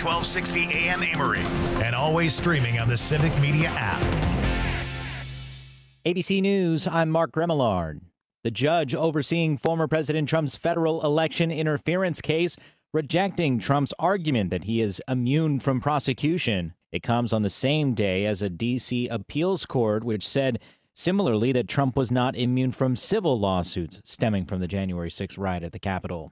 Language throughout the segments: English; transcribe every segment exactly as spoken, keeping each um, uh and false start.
twelve sixty A M Amory, and always streaming on the Civic Media app. A B C News, I'm Mark Remillard. The judge overseeing former President Trump's federal election interference case rejecting Trump's argument that he is immune from prosecution. It comes on the same day as a D C appeals court, which said similarly that Trump was not immune from civil lawsuits stemming from the January sixth riot at the Capitol.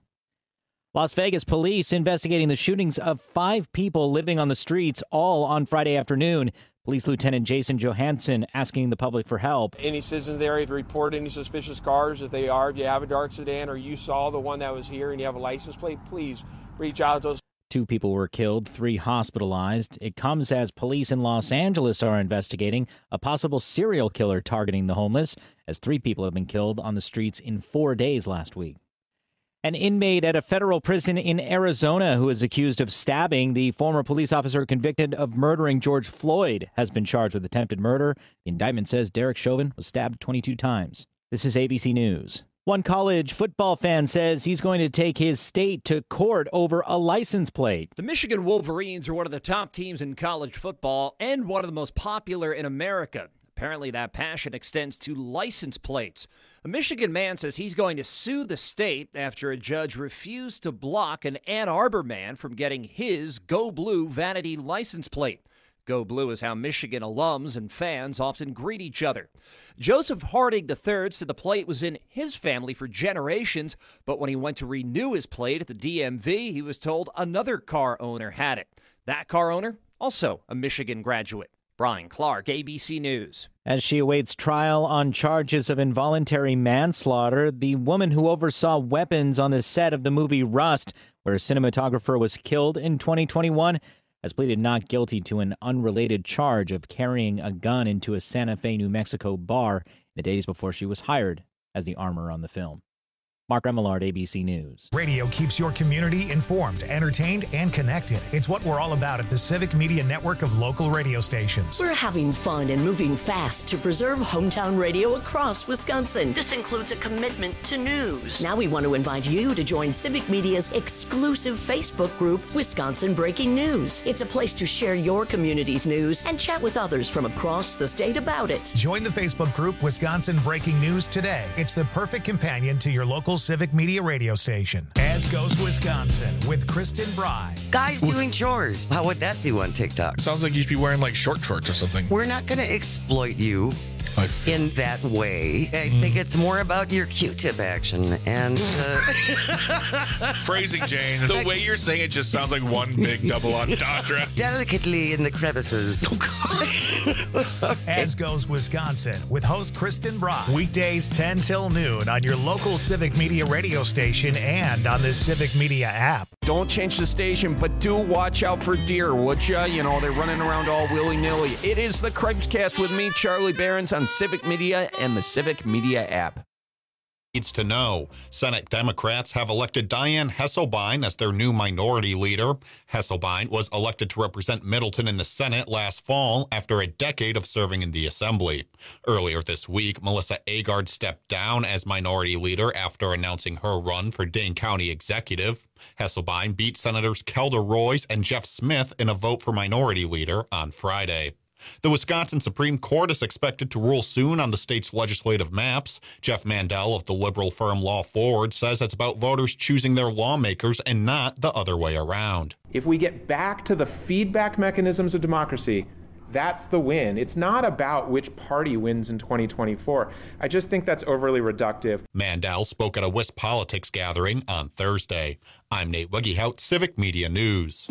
Las Vegas police investigating the shootings of five people living on the streets, all on Friday afternoon. Police Lieutenant Jason Johansson asking the public for help. Any citizens there, if you report any suspicious cars, if they are, if you have a dark sedan or you saw the one that was here and you have a license plate, please reach out to us. Two people were killed, three hospitalized. It comes as police in Los Angeles are investigating a possible serial killer targeting the homeless, as three people have been killed on the streets in four days last week. An inmate at a federal prison in Arizona who is accused of stabbing the former police officer convicted of murdering George Floyd has been charged with attempted murder. The indictment says Derek Chauvin was stabbed twenty-two times. This is A B C News. One college football fan says he's going to take his state to court over a license plate. The Michigan Wolverines are one of the top teams in college football and one of the most popular in America. Apparently, that passion extends to license plates. A Michigan man says he's going to sue the state after a judge refused to block an Ann Arbor man from getting his Go Blue vanity license plate. Go Blue is how Michigan alums and fans often greet each other. Joseph Harding the third said the plate was in his family for generations, but when he went to renew his plate at the D M V, he was told another car owner had it. That car owner, also a Michigan graduate. Brian Clark, A B C News. As she awaits trial on charges of involuntary manslaughter, the woman who oversaw weapons on the set of the movie Rust, where a cinematographer was killed in twenty twenty-one, has pleaded not guilty to an unrelated charge of carrying a gun into a Santa Fe, New Mexico bar in the days before she was hired as the armor on the film. Mark Remillard, A B C News. Radio keeps your community informed, entertained, and connected. It's what we're all about at the Civic Media Network of local radio stations. We're having fun and moving fast to preserve hometown radio across Wisconsin. This includes a commitment to news. Now we want to invite you to join Civic Media's exclusive Facebook group, Wisconsin Breaking News. It's a place to share your community's news and chat with others from across the state about it. Join the Facebook group, Wisconsin Breaking News, today. It's the perfect companion to your local Civic Media radio station. As Goes Wisconsin with Kristen Bry. Guys doing chores. How would that do on TikTok? Sounds like you should be wearing like short shorts or something. We're not going to exploit you in that way. I Mm. think it's more about your Q-tip action and uh, phrasing, Jane. The way you're saying it just sounds like one big double entendre. Delicately in the crevices. As Goes Wisconsin with host Kristen Bry. Weekdays ten till noon on your local Civic Media radio station and on the Civic Media app. Don't change the station, but do watch out for deer, would ya? You know, they're running around all willy-nilly. It is the Craig's with me, Charlie Behrens, on Civic Media and the Civic Media app. Needs to know. Senate Democrats have elected Diane Hesselbein as their new minority leader. Hesselbein was elected to represent Middleton in the Senate last fall after a decade of serving in the Assembly. Earlier this week, Melissa Agard stepped down as minority leader after announcing her run for Dane County Executive. Hesselbein beat Senators Kelda Royce and Jeff Smith in a vote for minority leader on Friday. The Wisconsin Supreme Court is expected to rule soon on the state's legislative maps. Jeff Mandel of the liberal firm Law Forward says it's about voters choosing their lawmakers and not the other way around. If we get back to the feedback mechanisms of democracy, that's the win. It's not about which party wins in twenty twenty-four. I just think that's overly reductive. Mandel spoke at a Wisp Politics gathering on Thursday. I'm Nate Wegehout, Civic Media News.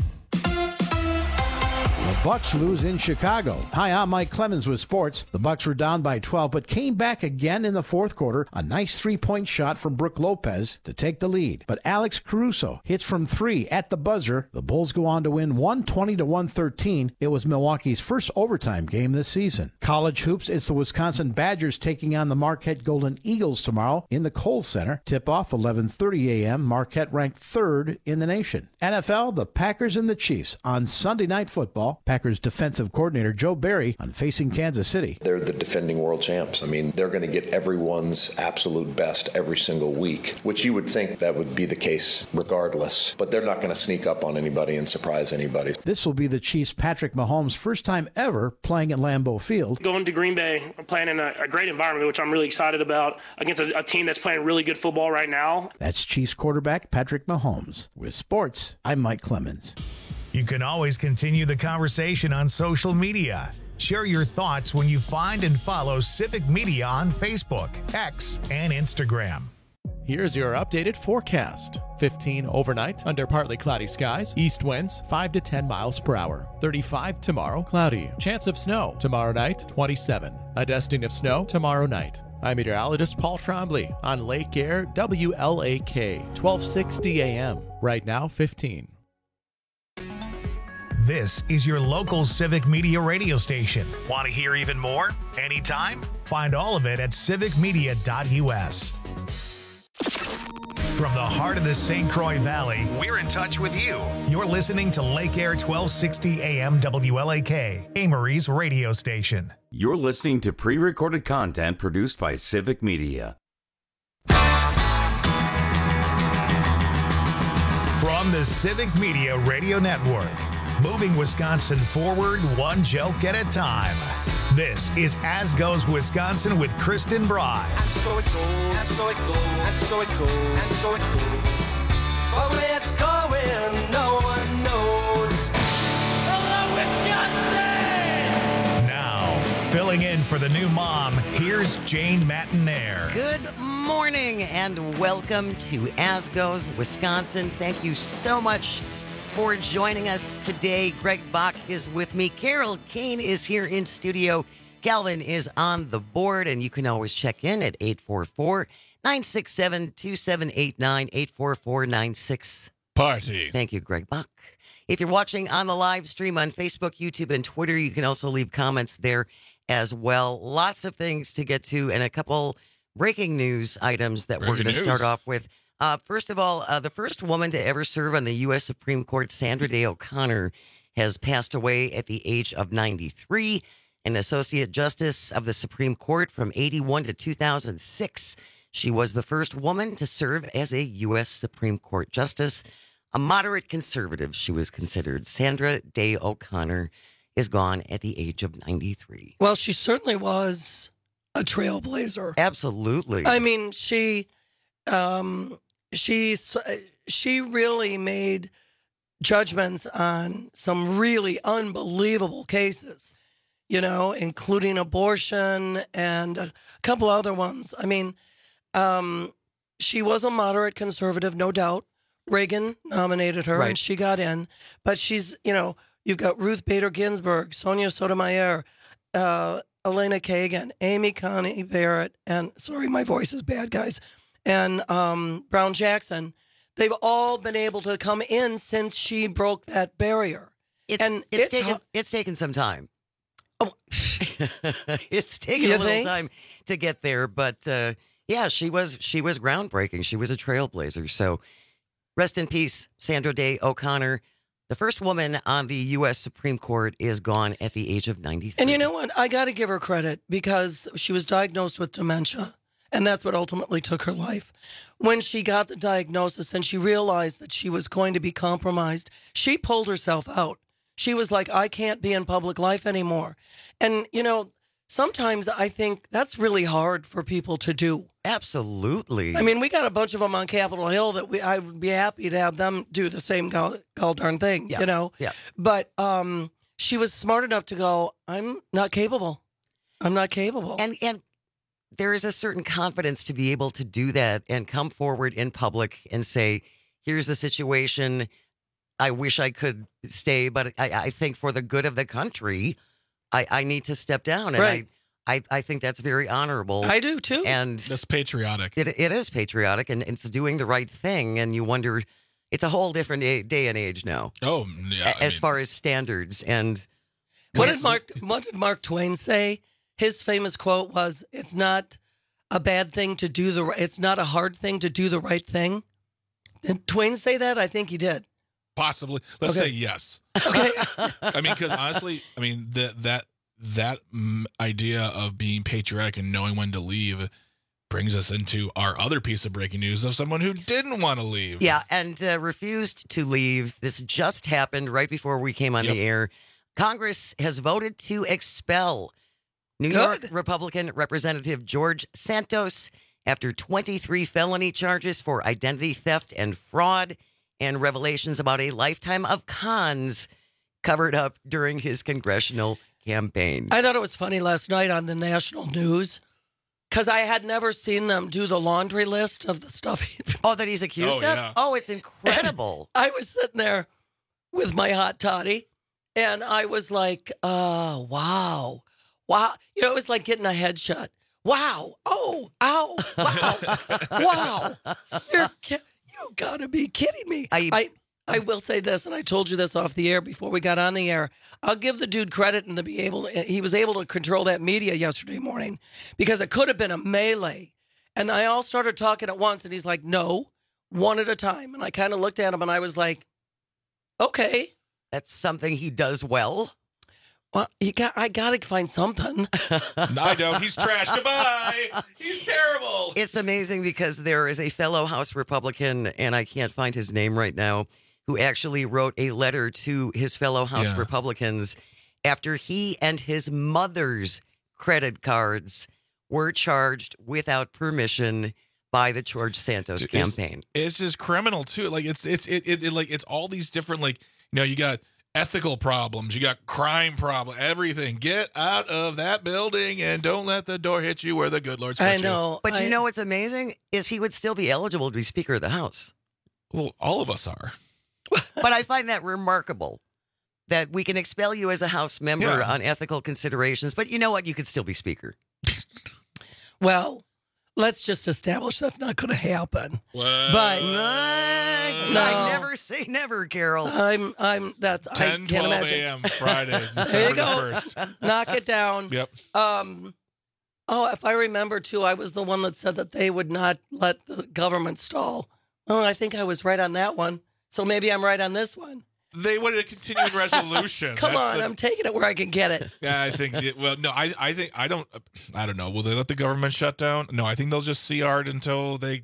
The Bucks lose in Chicago. Hi, I'm Mike Clemens with sports. The Bucks were down by twelve, but came back again in the fourth quarter. A nice three-point shot from Brook Lopez to take the lead. But Alex Caruso hits from three at the buzzer. The Bulls go on to win one twenty to one thirteen. It was Milwaukee's first overtime game this season. College hoops, it's the Wisconsin Badgers taking on the Marquette Golden Eagles tomorrow in the Kohl Center. Tip-off eleven thirty a.m. Marquette ranked third in the nation. N F L, the Packers and the Chiefs on Sunday Night Football. football. Packers defensive coordinator Joe Barry on Facing Kansas City. They're the defending world champs. I mean, they're going to get everyone's absolute best every single week, which you would think that would be the case regardless. But they're not going to sneak up on anybody and surprise anybody. This will be the Chiefs' Patrick Mahomes' first time ever playing at Lambeau Field. Going to Green Bay, playing in a, a great environment, which I'm really excited about, against a, a team that's playing really good football right now. That's Chiefs quarterback Patrick Mahomes. With sports, I'm Mike Clemens. You can always continue the conversation on social media. Share your thoughts when you find and follow Civic Media on Facebook, X, and Instagram. Here's your updated forecast. fifteen overnight under partly cloudy skies. East winds five to ten miles per hour. thirty-five tomorrow, cloudy. Chance of snow tomorrow night, twenty-seven. A dusting of snow tomorrow night. I'm meteorologist Paul Trombley on Lake Air W L A K, twelve sixty A M. Right now, fifteen. This is your local Civic Media radio station. Want to hear even more? Anytime? Find all of it at civic media dot u s. From the heart of the Saint Croix Valley, we're in touch with you. You're listening to Lake Air twelve sixty A M W L A K, Amory's radio station. You're listening to pre-recorded content produced by Civic Media. From the Civic Media Radio Network, moving Wisconsin forward one joke at a time. This is As Goes Wisconsin with Kristen Bry. And so it goes, and so it goes, and so it goes, and so it goes. But where it's going, no one knows. Hello, Wisconsin! Now, filling in for the new mom, here's Jane Matinaire. Good morning and welcome to As Goes Wisconsin. Thank you so much for joining us today. Greg Bach is with me. Carol Kane is here in studio. Calvin is on the board, and you can always check in at eight four four, nine six seven, two seven eight nine, eight four four nine six. Party. Thank you, Greg Bach. If you're watching on the live stream on Facebook, YouTube, and Twitter, you can also leave comments there as well. Lots of things to get to and a couple breaking news items that breaking we're going to start off with. Uh, first of all, uh, the first woman to ever serve on the U S Supreme Court, Sandra Day O'Connor, has passed away at the age of ninety-three. An Associate Justice of the Supreme Court from eighty-one to two thousand six. She was the first woman to serve as a U S Supreme Court Justice. A moderate conservative, she was considered. Sandra Day O'Connor is gone at the age of ninety-three. Well, she certainly was a trailblazer. Absolutely. I mean, she... Um, She she really made judgments on some really unbelievable cases, you know, including abortion and a couple other ones. I mean, um, she was a moderate conservative, no doubt. Reagan nominated her, Right. and she got in. But she's, you know, you've got Ruth Bader Ginsburg, Sonia Sotomayor, uh, Elena Kagan, Amy Coney Barrett, and sorry, my voice is bad, guys. And um, Brown Jackson, they've all been able to come in since she broke that barrier. It's, and it's, it's taken hu- it's taken some time. Oh. It's taken You a little think? time to get there, but uh, yeah, she was she was groundbreaking. She was a trailblazer. So rest in peace, Sandra Day O'Connor. The first woman on the U S Supreme Court is gone at the age of ninety-three. And you know what? I got to give her credit because she was diagnosed with dementia. And that's what ultimately took her life. When she got the diagnosis and she realized that she was going to be compromised, she pulled herself out. She was like, I can't be in public life anymore. And, you know, sometimes I think that's really hard for people to do. Absolutely. I mean, we got a bunch of them on Capitol Hill that we I would be happy to have them do the same gall, gall darn thing, Yeah. you know? Yeah. But um, she was smart enough to go, I'm not capable. I'm not capable. And and there is a certain confidence to be able to do that and come forward in public and say, here's the situation. I wish I could stay, but I, I think for the good of the country, I, I need to step down. And Right. I, I, I think that's very honorable. I do too. And That's patriotic. it, it is patriotic and it's doing the right thing. And you wonder, it's a whole different a- day and age now. Oh, yeah. a- as far as standards. And What did Mark What did Mark Twain say? His famous quote was, "It's not a bad thing to do the. It's not a hard thing to do the right thing." Did Twain say that? I think he did. possibly. Let's Okay. say yes. Okay. I mean, because honestly, I mean that that that mm, idea of being patriotic and knowing when to leave brings us into our other piece of breaking news of someone who didn't want to leave. Yeah, and uh, refused to leave. This just happened right before we came on Yep. the air. Congress has voted to expel New York Republican Representative George Santos after twenty-three felony charges for identity theft and fraud and revelations about a lifetime of cons covered up during his congressional campaign. I thought it was funny last night on the national news because I had never seen them do the laundry list of the stuff. Oh, that he's accused Oh, of? yeah. Oh, it's incredible. I was sitting there with my hot toddy, and I was like, "Oh, wow, wow!" You know, it was like getting a headshot. Wow! Oh, ow! Wow! Wow! You're ki- you gotta be kidding me! I, I I will say this, and I told you this off the air before we got on the air. I'll give the dude credit and to be able to, he was able to control that media yesterday morning because it could have been a melee, and they all started talking at once, and he's like, "No, one at a time." And I kind of looked at him, and I was like, "Okay, that's something he does well." Well, you got, I got to find something. No, I don't. He's trash. Goodbye. He's terrible. It's amazing because there is a fellow House Republican, and I can't find his name right now, who actually wrote a letter to his fellow House Yeah. Republicans after he and his mother's credit cards were charged without permission by the George Santos It's- campaign. It's just criminal too. Like it's it's it, it, it like it's all these different, like, you know, you got ethical problems, you got crime problem, everything. Get out of that building and don't let the door hit you where the good Lord's put you. But you know what's amazing is he would still be eligible to be Speaker of the House. Well, all of us are. But I find that remarkable that we can expel you as a House member Yeah. on ethical considerations, but you know what? You could still be Speaker. Well, let's just establish that's not going to happen. What? But I never say never, Carol. I'm, I'm, that's, I ten, can't twelve imagine. a.m. Friday, There you December go. the first. Knock it down. Yep. Um, oh, if I remember too, I was the one that said that they would not let the government stall. Oh, I think I was right on that one. So maybe I'm right on this one. They wanted a continuing resolution. Come That's on, the- I'm taking it where I can get it. Yeah, I think. It, well, no, I, I think I don't. I don't know. Will they let the government shut down? No, I think they'll just C R until they,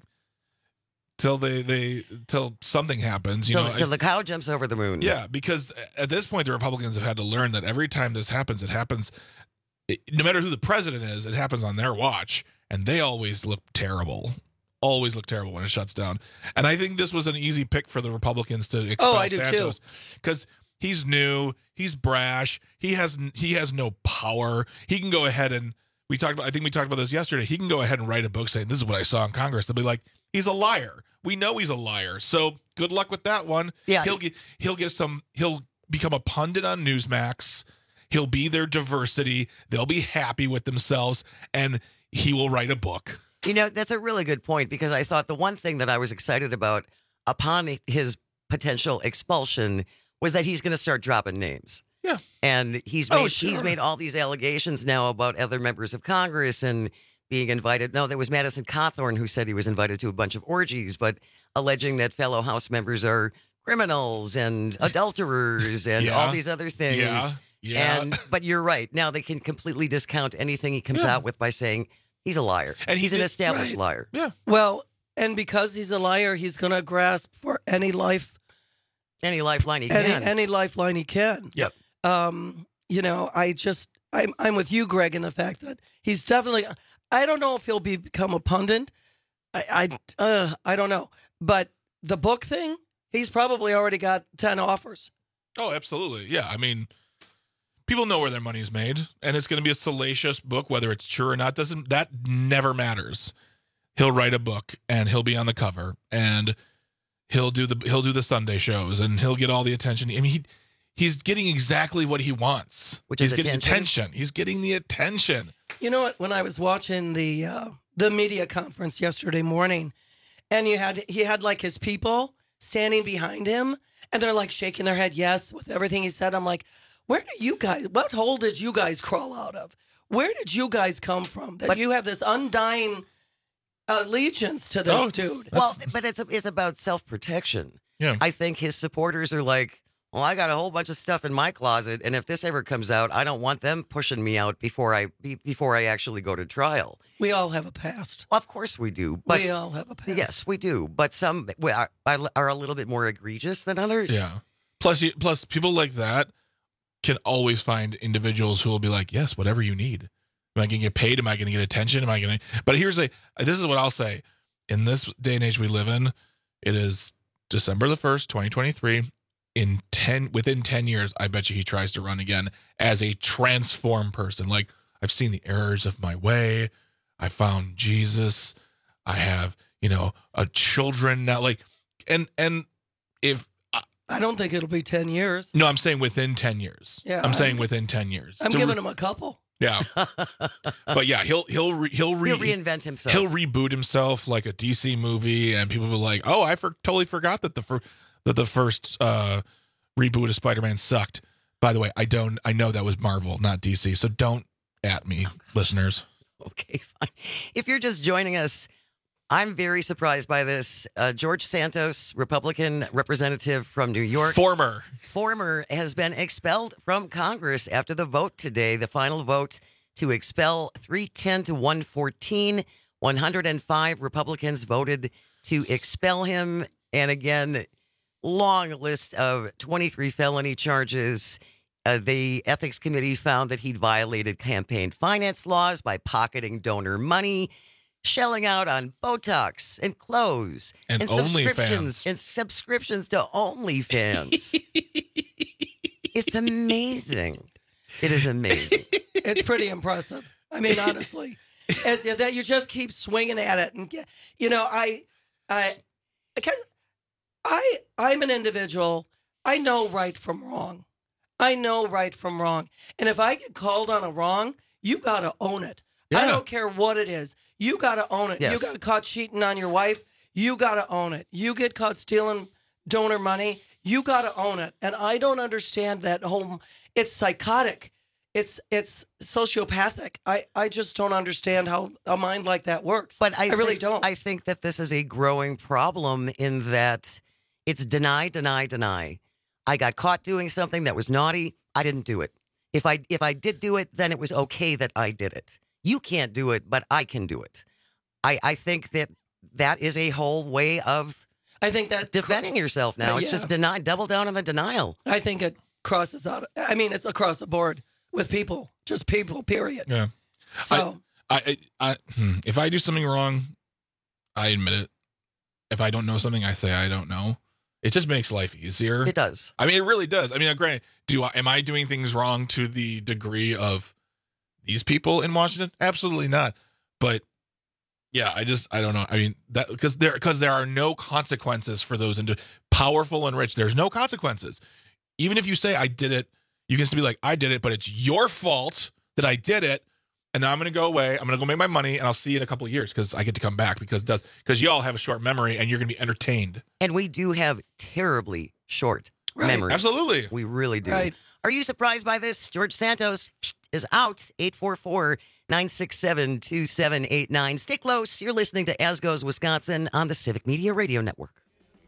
till they, they, till something happens. You Till, know, till I- the cow jumps over the moon. yeah, because at this point, the Republicans have had to learn that every time this happens, it happens. It, no matter who the president is, it happens on their watch, and they always look terrible. Always look terrible when it shuts down. And I think this was an easy pick for the Republicans to expel Oh, I do too. Santos because he's new, he's brash, he has he has no power. He can go ahead and we talked about. I think we talked about this yesterday. He can go ahead and write a book saying this is what I saw in Congress. They'll be like, he's a liar. We know he's a liar. So good luck with that one. Yeah, he'll get he'll get some. He'll become a pundit on Newsmax. He'll be their diversity. They'll be happy with themselves, and he will write a book. You know, that's a really good point because I thought the one thing that I was excited about upon his potential expulsion was that he's going to start dropping names. Yeah. And he's Oh, made sure. he's made all these allegations now about other members of Congress and being invited. No, there was Madison Cawthorn who said he was invited to a bunch of orgies, but alleging that fellow House members are criminals and adulterers and Yeah. all these other things. Yeah. Yeah. And but you're right. Now they can completely discount anything he comes Yeah. out with by saying he's a liar. And he he's an did- established Right. liar. Yeah. Well, and because he's a liar, he's going to grasp for any life, Any lifeline he any, can. any lifeline he can. Yep. Um, you know, I just, I'm, I'm with you, Greg, in the fact that he's definitely, I don't know if he'll be, become a pundit. I, I, uh, I don't know. But the book thing, he's probably already got ten offers. Oh, absolutely. Yeah. I mean, people know where their money's made, and it's going to be a salacious book, whether it's true or not. Doesn't that never matters? He'll write a book, and he'll be on the cover, and he'll do the he'll do the Sunday shows, and he'll get all the attention. I mean, he he's getting exactly what he wants, Which he's is getting attention? attention. He's getting the attention. You know what? When I was watching the uh, the media conference yesterday morning, and you had he had like his people standing behind him, and they're like shaking their head yes with everything he said. I'm like, where do you guys? What hole did you guys crawl out of? Where did you guys come from? That But- you have this undying allegiance to this Oh, dude. Well, but it's it's about self protection. Yeah. I think his supporters are like, well, I got a whole bunch of stuff in my closet, and if this ever comes out, I don't want them pushing me out before I be, before I actually go to trial. We all have a past. Well, of course we do. But we all have a past. Yes, we do. But some are, are a little bit more egregious than others. Yeah. Plus, you, plus people like that can always find individuals who will be like, yes, whatever you need. Am I going to get paid? Am I going to get attention? Am I going to? But here's a. This is what I'll say. In this day and age we live in, it is December the first, twenty twenty-three. In ten within ten years, I bet you he tries to run again as a transformed person. Like, I've seen the errors of my way. I found Jesus. I have, you know, a children now. Like, and and if uh, I don't think it'll be ten years. No, I'm saying within ten years. Yeah, I'm, I'm saying I'm, within ten years. I'm to giving re- him a couple. Yeah, but yeah, he'll he'll re, he'll re, he'll reinvent himself. He'll reboot himself like a D C movie, and people will be like, "Oh, I for, totally forgot that the fir- that the first uh, reboot of Spider-Man sucked." By the way, I don't. I know that was Marvel, not D C, so don't at me, oh, listeners. Okay, fine. If you're just joining us, I'm very surprised by this. Uh, George Santos, Republican representative from New York. Former. Former has been expelled from Congress after the vote today. The final vote to expel three ten to one fourteen. one hundred five Republicans voted to expel him. And again, long list of twenty-three felony charges. Uh, the Ethics Committee found that he'd violated campaign finance laws by pocketing donor money, shelling out on Botox and clothes and, and subscriptions and subscriptions to OnlyFans. It's amazing. It is amazing. It's pretty impressive. I mean, honestly, as, that you just keep swinging at it, and get, you know, I, I, because I, I'm an individual. I know right from wrong. I know right from wrong. And if I get called on a wrong, you got to own it. Yeah. I don't care what it is. You got to own it. Yes. You got caught cheating on your wife. You got to own it. You get caught stealing donor money. You got to own it. And I don't understand that whole, it's psychotic. It's it's sociopathic. I, I just don't understand how a mind like that works. But I, I really think, don't. I think that this is a growing problem in that it's deny, deny, deny. I got caught doing something that was naughty. I didn't do it. If I if I did do it, then it was okay that I did it. You can't do it, but I can do it. I, I think that that is a whole way of I think that defending yourself now. Uh, It's yeah. just deny, double down on the denial. I think it crosses out. I mean, it's across the board with people, just people, period. Yeah. So I, I, I, hmm, if I do something wrong, I admit it. If I don't know something, I say I don't know. It just makes life easier. It does. I mean, it really does. I mean, granted, do I, am I doing things wrong to the degree of these people in Washington? Absolutely not. But yeah, I just I don't know. I mean, that because there because there are no consequences for those into powerful and rich. There's no consequences. Even if you say I did it, you can still be like, I did it, but it's your fault that I did it. And now I'm going to go away. I'm going to go make my money, and I'll see you in a couple of years because I get to come back because it does because y'all have a short memory and you're going to be entertained. And we do have terribly short Right. memories. Absolutely. We really do. Right. Are you surprised by this? George Santos is out. eight four four, nine six seven, two seven eight nine. Stay close. You're listening to As Goes Wisconsin on the Civic Media Radio Network.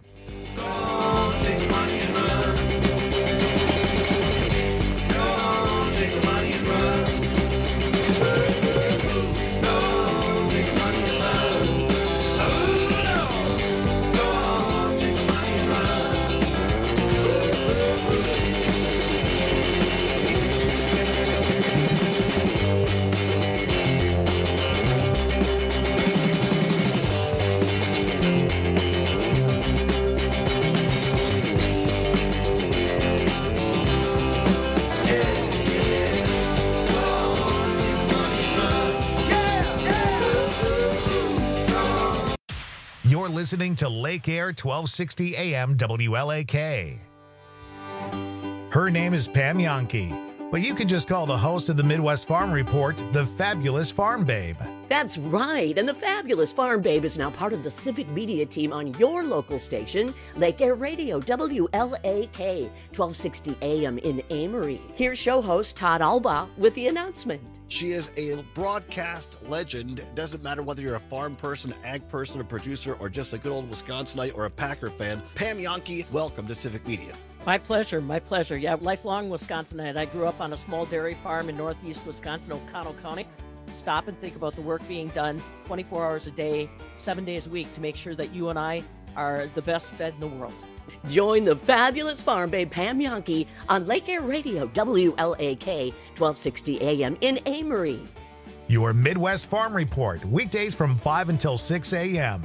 You're listening to Lake Air twelve sixty A M W L A K. Her name is Pam Yankee, but you can just call the host of the Midwest Farm Report the Fabulous Farm Babe. That's right, and the fabulous Farm Babe is now part of the Civic Media team on your local station, Lake Air Radio, W L A K, twelve sixty A M in Amory. Here's show host Todd Alba with the announcement. She is a broadcast legend. It doesn't matter whether you're a farm person, ag person, a producer, or just a good old Wisconsinite or a Packer fan. Pam Jahnke, welcome to Civic Media. My pleasure, my pleasure. Yeah, lifelong Wisconsinite. I grew up on a small dairy farm in northeast Wisconsin, O'Connell County. Stop and think about the work being done twenty-four hours a day, seven days a week to make sure that you and I are the best fed in the world. Join the fabulous Farm Babe Pam Jahnke on Lake Air Radio, W L A K, twelve sixty A M in Amory. Your Midwest Farm Report, weekdays from five until six A M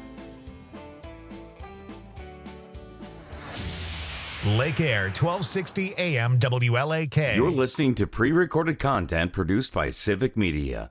Lake Air, twelve sixty A M W L A K. You're listening to pre-recorded content produced by Civic Media.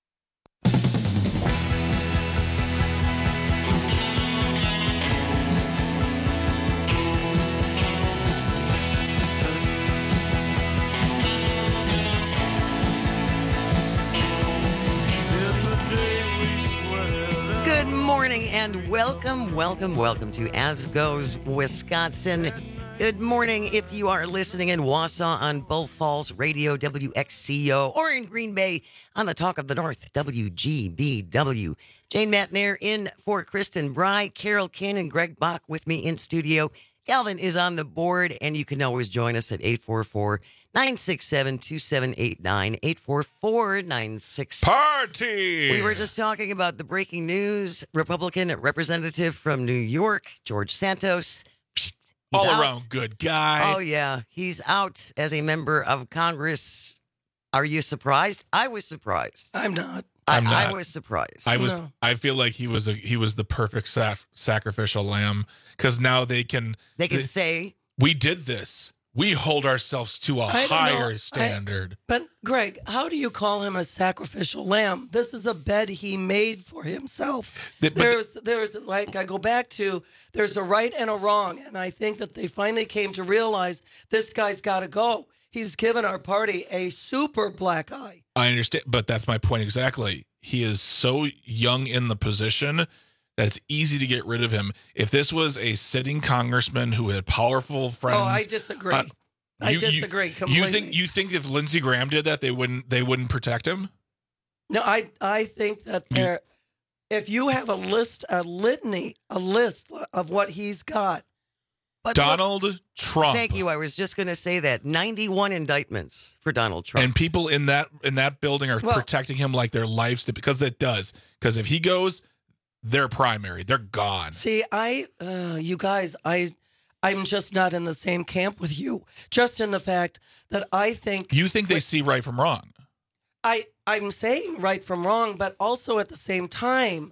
Good morning and welcome, welcome, welcome to As Goes Wisconsin. Good morning if you are listening in Wausau on Bull Falls Radio, W X C O, or in Green Bay on the Talk of the North, W G B W. Jane Matnair in for Kristen Bry, Carol Kinn, and Greg Bach with me in studio. Calvin is on the board, and you can always join us at eight four four, nine six seven, two seven eight nine, eight four four, nine six. Party! We were just talking about the breaking news. Republican representative from New York, George Santos. He's All out. around good guy. Oh, yeah. He's out as a member of Congress. Are you surprised? I was surprised. I'm not. I, I'm not. I was surprised. I was. No. I feel like he was a he was the perfect sac- sacrificial lamb because now they can They can say, we did this. We hold ourselves to a I don't know. higher I- standard. But, Greg, how do you call him a sacrificial lamb? This is a bed he made for himself. The- but the- There's, there's like, I go back to, there's a right and a wrong. And I think that they finally came to realize this guy's got to go. He's given our party a super black eye. I understand, but that's my point exactly. He is so young in the position that it's easy to get rid of him. If this was a sitting congressman who had powerful friends, Oh, I disagree. uh, I you- you- disagree completely. You think you think if Lindsey Graham did that, they wouldn't they wouldn't protect him? No, I I think that there, if you have a list, a litany, a list of what he's got. but Donald look, Trump. thank you. I was just going to say that. ninety-one indictments for Donald Trump. And people in that in that building are Well- protecting him like their lives to, because it does. Because if he goes, they're primary. They're gone. See, I, uh, you guys, I, I'm just not in the same camp with you. Just in the fact that I think You think they see right from wrong? I, I'm saying right from wrong, but also at the same time,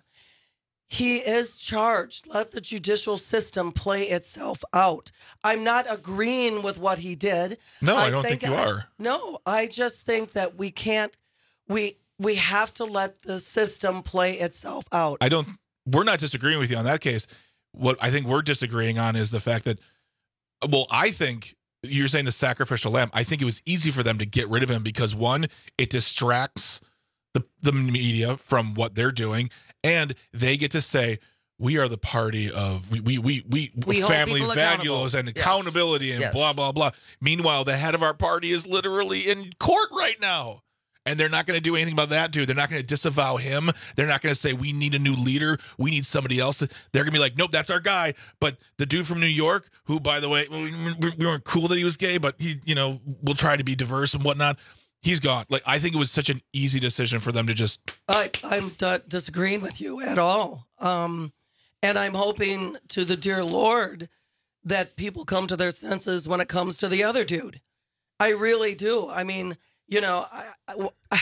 he is charged. Let the judicial system play itself out. I'm not agreeing with what he did. No, I don't think you I- are. No, I just think that we can't. We we have to let the system play itself out. I don't. We're not disagreeing with you on that case. What I think we're disagreeing on is the fact that, well, I think you're saying the sacrificial lamb. I think it was easy for them to get rid of him because one, it distracts the the media from what they're doing, and they get to say we are the party of we we we we, We hold family people values accountable. and Yes. accountability and Yes. blah blah blah. Meanwhile, the head of our party is literally in court right now. And they're not going to do anything about that, dude. They're not going to disavow him. They're not going to say, we need a new leader. We need somebody else. They're going to be like, nope, that's our guy. But the dude from New York, who, by the way, we, we, we weren't cool that he was gay, but he, you know, will try to be diverse and whatnot. He's gone. Like, I think it was such an easy decision for them to just. I, I'm not disagreeing with you at all. Um, and I'm hoping to the dear Lord that people come to their senses when it comes to the other dude. I really do. I mean, you know, I, I,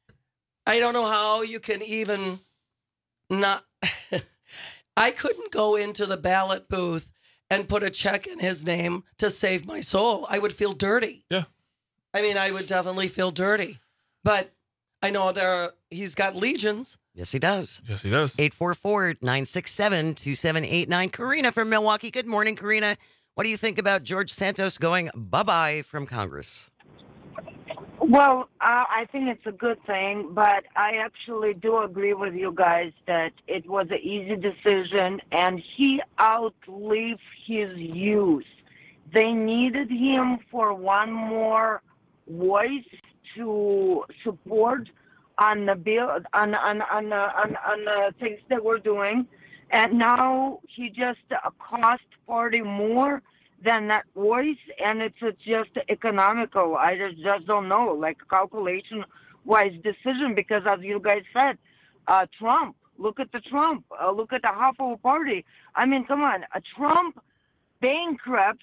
I don't know how you can even not. I couldn't go into the ballot booth and put a check in his name to save my soul. I would feel dirty. Yeah. I mean, I would definitely feel dirty. But I know there are, he's got legions. Yes, he does. Yes, he does. eight four four, nine six seven, two seven eight nine. Karina from Milwaukee. Good morning, Karina. What do you think about George Santos going bye-bye from Congress? Well, uh, I think it's a good thing, but I actually do agree with you guys that it was an easy decision, and he outlived his youth. They needed him for one more voice to support on the bill, on on on uh, on, on the things that we're doing, and now he just uh, cost party more than that voice, and it's uh, just economical. I just, just don't know, like calculation-wise decision, because as you guys said, uh, Trump, look at the Trump, uh, look at the half of a party. I mean, come on, a Trump bankrupt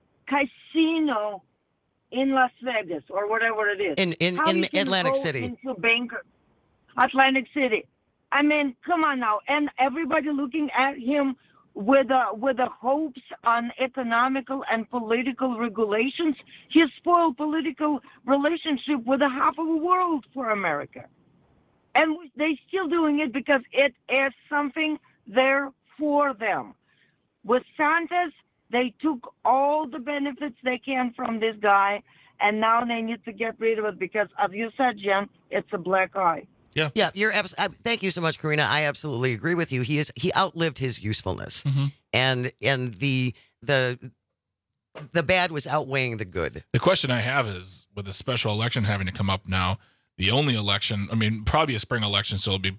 casino in Las Vegas or whatever it is. In in, How in you can Atlantic go City. Into bankrupt, Atlantic City. I mean, come on now, and everybody looking at him with uh, with the hopes on economical and political regulations. He spoiled political relationship with a half of the world for America. And they still doing it because it is something there for them. With Santos, they took all the benefits they can from this guy, and now they need to get rid of it because, as you said, Jen, it's a black eye. Yeah, yeah. You're abs- uh, thank you so much, Karina. I absolutely agree with you. He is he outlived his usefulness, mm-hmm. and and the the the bad was outweighing the good. The question I have is, with a special election having to come up now, the only election, I mean, probably a spring election, so it'll be.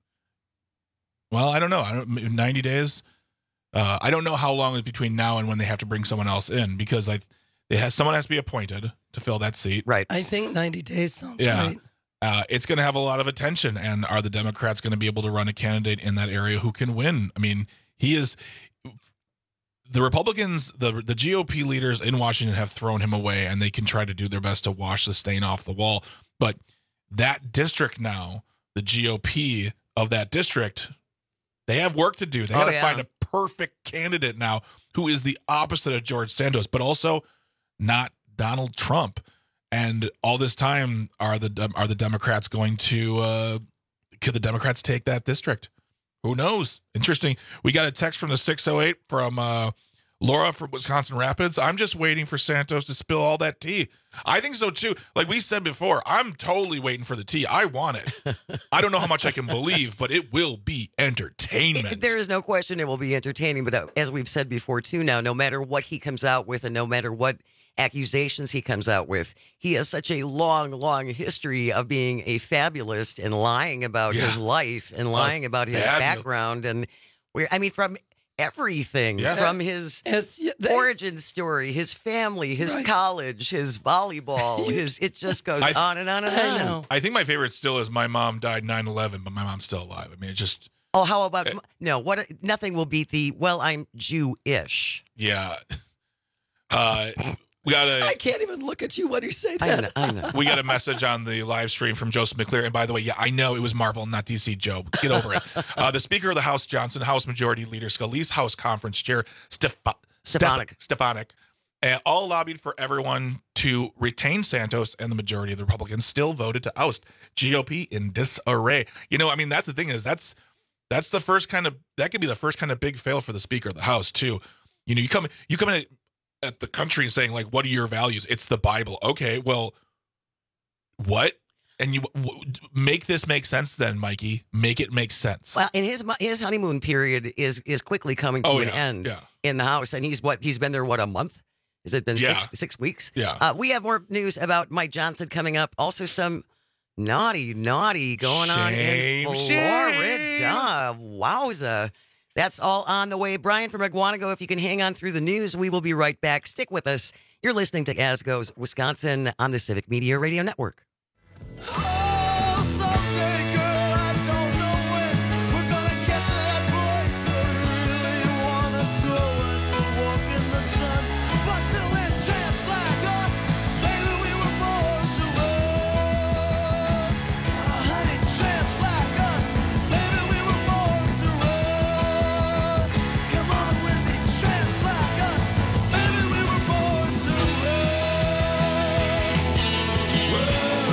Well, I don't know. I don't ninety days. Uh, I don't know how long is between now and when they have to bring someone else in, because I, it has someone has to be appointed to fill that seat. Right. I think ninety days sounds yeah. right. Uh, it's going to have a lot of attention, and are the Democrats going to be able to run a candidate in that area who can win? I mean, he is. The Republicans, the the G O P leaders in Washington have thrown him away, and they can try to do their best to wash the stain off the wall. But that district now, the G O P of that district, they have work to do. They got to oh, yeah. find a perfect candidate now who is the opposite of George Santos, but also not Donald Trump. And all this time, are the are the Democrats going to? Uh, could the Democrats take that district? Who knows? Interesting. We got a text from the six oh eight from uh, Laura from Wisconsin Rapids. I'm just waiting for Santos to spill all that tea. I think so too. Like we said before, I'm totally waiting for the tea. I want it. I don't know how much I can believe, but it will be entertainment. It, there is no question it will be entertaining. But uh, as we've said before too, now no matter what he comes out with, and no matter what accusations he comes out with, he has such a long, long history of being a fabulist and lying about Yeah. his life and lying Oh, about his fabulous. background. And we're, I mean, from everything, Yeah. from his It's, they, origin story, his family, his Right. college, his volleyball, his it just goes I- on and on and I on. know. I think my favorite still is my mom died nine eleven, but my mom's still alive. I mean, it just, Oh, how about Eh. no? What? Nothing will beat the well. I'm Jewish. yeah. Uh, we got I a can't even look at you when you say I that. know. I know. we got a message on the live stream from Joseph McClear. And by the way, yeah, I know it was Marvel, not D C. Joe. Get over it. Uh, the Speaker of the House, Johnson, House Majority Leader Scalise, House Conference Chair Stefa- Stefanik. Stefanik, uh, all lobbied for everyone to retain Santos, and the majority of the Republicans still voted to oust. G O P in disarray. You know, I mean, that's the thing is that's that's the first kind of that could be the first kind of big fail for the Speaker of the House too. You know, you come you come in at, at the country and saying like, "What are your values?" It's the Bible. Okay, well, what? And you w- make this make sense, then, Mikey. Make it make sense. Well, and his his honeymoon period is is quickly coming to Oh, an yeah, end yeah. in the House, and he's what he's been there what a month. Has it been Yeah. six six weeks? Yeah. Uh, we have more news about Mike Johnson coming up. Also, some naughty naughty going on Shame, in shame. Florida. Wowza. That's all on the way. Brian from Aguanago, if you can hang on through the news, we will be right back. Stick with us. You're listening to As Goes Wisconsin on the Civic Media Radio Network. Well,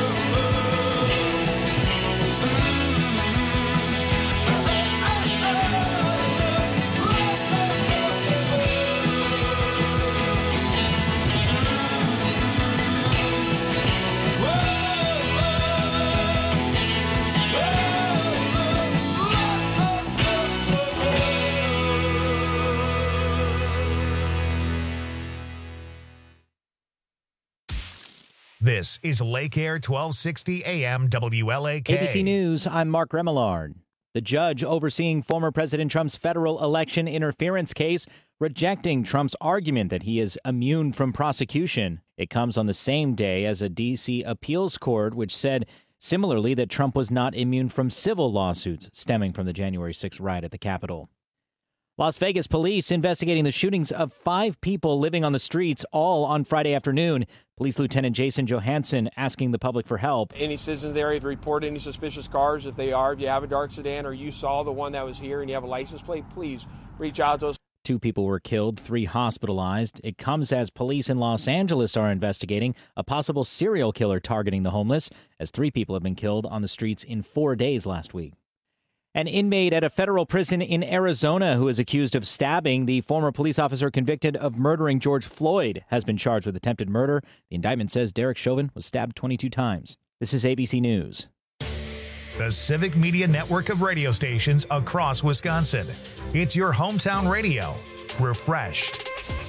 This is Lake Air twelve sixty A M W L A K. A B C News, I'm Mark Remillard. The judge overseeing former President Trump's federal election interference case rejecting Trump's argument that he is immune from prosecution. It comes on the same day as a D C appeals court which said similarly that Trump was not immune from civil lawsuits stemming from the January sixth riot at the Capitol. Las Vegas police investigating the shootings of five people living on the streets, all on Friday afternoon. Police Lieutenant Jason Johansson asking the public for help. Any citizens in the area to report any suspicious cars. If they are, if you have a dark sedan or you saw the one that was here and you have a license plate, please reach out to us. Two people were killed, three hospitalized. It comes as police in Los Angeles are investigating a possible serial killer targeting the homeless, as three people have been killed on the streets in four days last week. An inmate at a federal prison in Arizona who is accused of stabbing the former police officer convicted of murdering George Floyd has been charged with attempted murder. The indictment says Derek Chauvin was stabbed twenty-two times. This is A B C News. The Civic Media network of radio stations across Wisconsin. It's your hometown radio. Refreshed.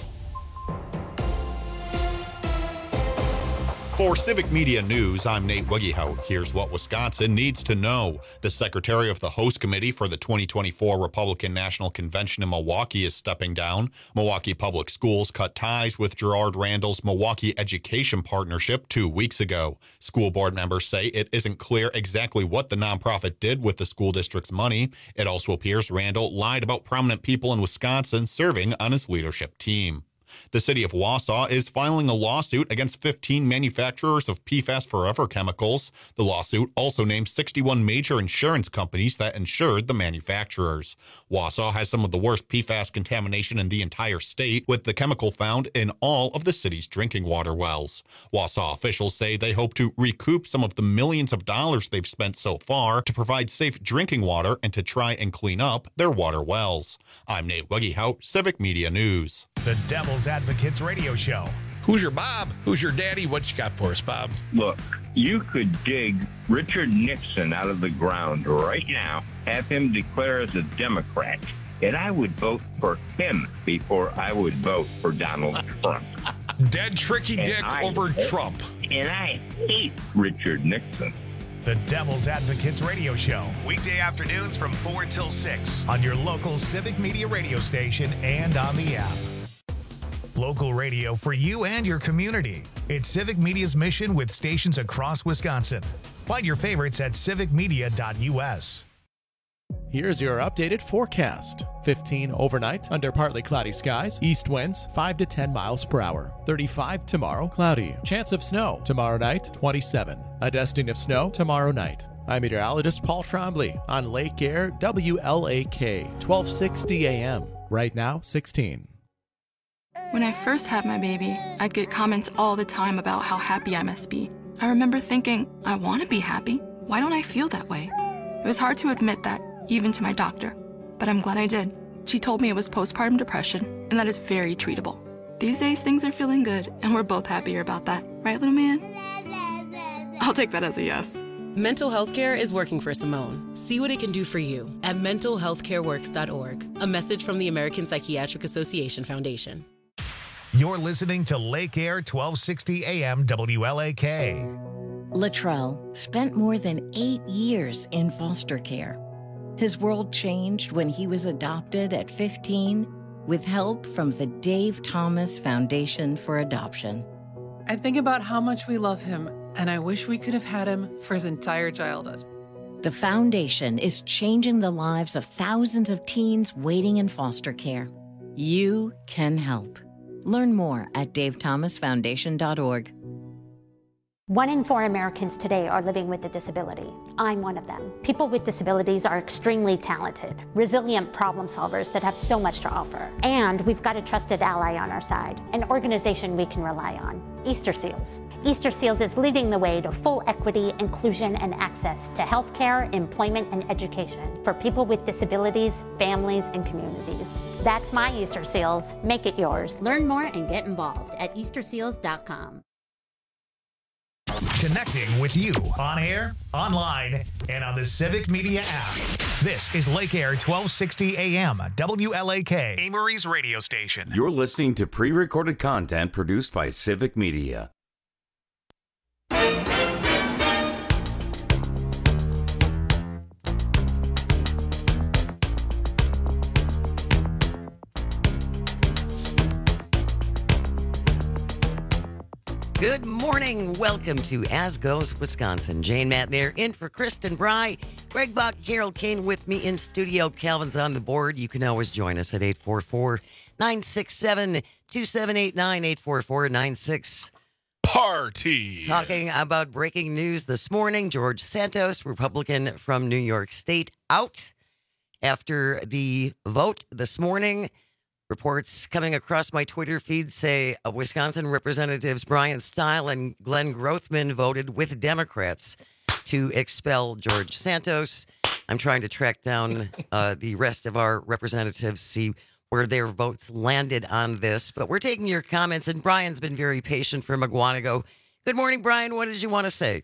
For Civic Media News, I'm Nate Wiggyhout. Here's what Wisconsin needs to know. The secretary of the host committee for the twenty twenty-four Republican National Convention in Milwaukee is stepping down. Milwaukee Public Schools cut ties with Gerard Randall's Milwaukee Education Partnership two weeks ago. School board members say it isn't clear exactly what the nonprofit did with the school district's money. It also appears Randall lied about prominent people in Wisconsin serving on his leadership team. The city of Wausau is filing a lawsuit against fifteen manufacturers of P FAS Forever chemicals. The lawsuit also names sixty-one major insurance companies that insured the manufacturers. Wausau has some of the worst P FAS contamination in the entire state, with the chemical found in all of the city's drinking water wells. Wausau officials say they hope to recoup some of the millions of dollars they've spent so far to provide safe drinking water and to try and clean up their water wells. I'm Nate Wiggyhout, Civic Media News. The Devil's Advocates Radio Show. Who's your Bob? Who's your daddy? What you got for us, Bob? Look, you could dig Richard Nixon out of the ground right now, have him declare as a Democrat, and I would vote for him before I would vote for Donald Trump. Dead tricky And dick I over hate- Trump. And I hate Richard Nixon. The Devil's Advocates Radio Show. Weekday afternoons from four till six on your local Civic Media radio station and on the app. Local radio for you and your community. It's Civic Media's mission with stations across Wisconsin. Find your favorites at civic media dot U S. Here's your updated forecast. fifteen overnight under partly cloudy skies. East winds five to ten miles per hour. thirty-five tomorrow, cloudy. Chance of snow tomorrow night, twenty-seven. A dusting of snow tomorrow night. I'm meteorologist Paul Trombley on Lake Air W L A K, twelve sixty A M. Right now, sixteen. When I first had my baby, I'd get comments all the time about how happy I must be. I remember thinking, I want to be happy. Why don't I feel that way? It was hard to admit that, even to my doctor. But I'm glad I did. She told me it was postpartum depression, and that is very treatable. These days, things are feeling good, and we're both happier about that. Right, little man? I'll take that as a yes. Mental health care is working for Simone. See what it can do for you at mental health care works dot org. A message from the American Psychiatric Association Foundation. You're listening to Lake Air twelve sixty A M W L A K. Latrell spent more than eight years in foster care. His world changed when he was adopted at fifteen with help from the Dave Thomas Foundation for Adoption. I think about how much we love him, and I wish we could have had him for his entire childhood. The foundation is changing the lives of thousands of teens waiting in foster care. You can help. Learn more at dave thomas foundation dot org. One in four Americans today are living with a disability. I'm one of them. People with disabilities are extremely talented, resilient problem solvers that have so much to offer. And we've got a trusted ally on our side, an organization we can rely on, Easter Seals. Easter Seals is leading the way to full equity, inclusion, and access to healthcare, employment, and education for people with disabilities, families, and communities. That's my Easter Seals. Make it yours. Learn more and get involved at easter seals dot com. Connecting with you on air, online, and on the Civic Media app. This is Lake Air twelve sixty A M W L A K, Amory's radio station. You're listening to pre-recorded content produced by Civic Media. Good morning. Welcome to As Goes Wisconsin. Jane Matnair in for Kristen Bry. Greg Buck, Carol Kane with me in studio. Calvin's on the board. You can always join us at eight four four, nine six seven, two seven eight nine, eight four four, nine six. Party. Talking about breaking news this morning. George Santos, Republican from New York State, out after the vote this morning. Reports coming across my Twitter feed say uh, Wisconsin Representatives Brian Stile and Glenn Grothman voted with Democrats to expel George Santos. I'm trying to track down uh, the rest of our representatives, see where their votes landed on this. But we're taking your comments, and Brian's been very patient from Mugwanago. Good morning, Brian. What did you want to say?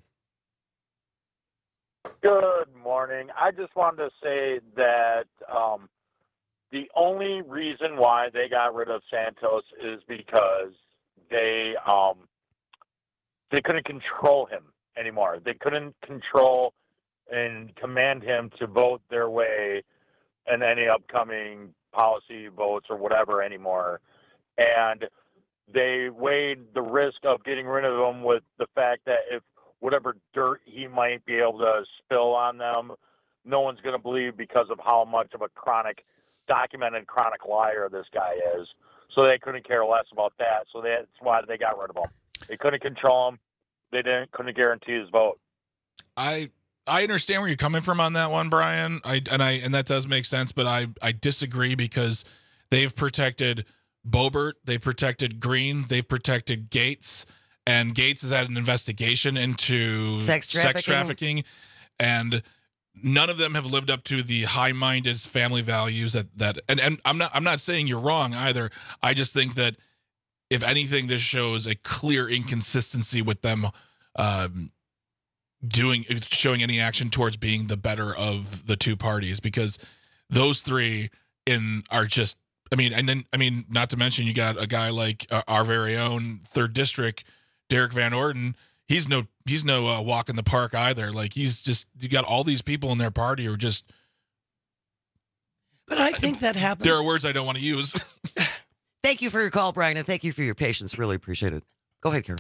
Good morning. I just wanted to say that um, the only reason why they got rid of Santos is because they um, they couldn't control him anymore. They couldn't control and command him to vote their way in any upcoming policy votes or whatever anymore. And they weighed the risk of getting rid of him with the fact that if whatever dirt he might be able to spill on them, no one's going to believe because of how much of a chronic, documented chronic liar this guy is. So they couldn't care less about that. So that's why they got rid of him. They couldn't control him. They didn't couldn't guarantee his vote. I I understand where you're coming from on that one, Brian. I and I and that does make sense, but I I disagree because they've protected Boebert, they've protected Green, they've protected Gates, and Gates has had an investigation into Sex trafficking. sex trafficking, and none of them have lived up to the high-minded family values that that and, and I'm not I'm not saying you're wrong either. I just think that if anything, this shows a clear inconsistency with them um, doing showing any action towards being the better of the two parties, because those three in are just I mean and then I mean not to mention you got a guy like uh, our very own third district Derek Van Orden. He's no he's no uh, walk in the park either. Like he's just you got all these people in their party who are just. But I think that happens. There are words I don't want to use. Thank you for your call, Brian, and thank you for your patience. Really appreciate it. Go ahead, Carol.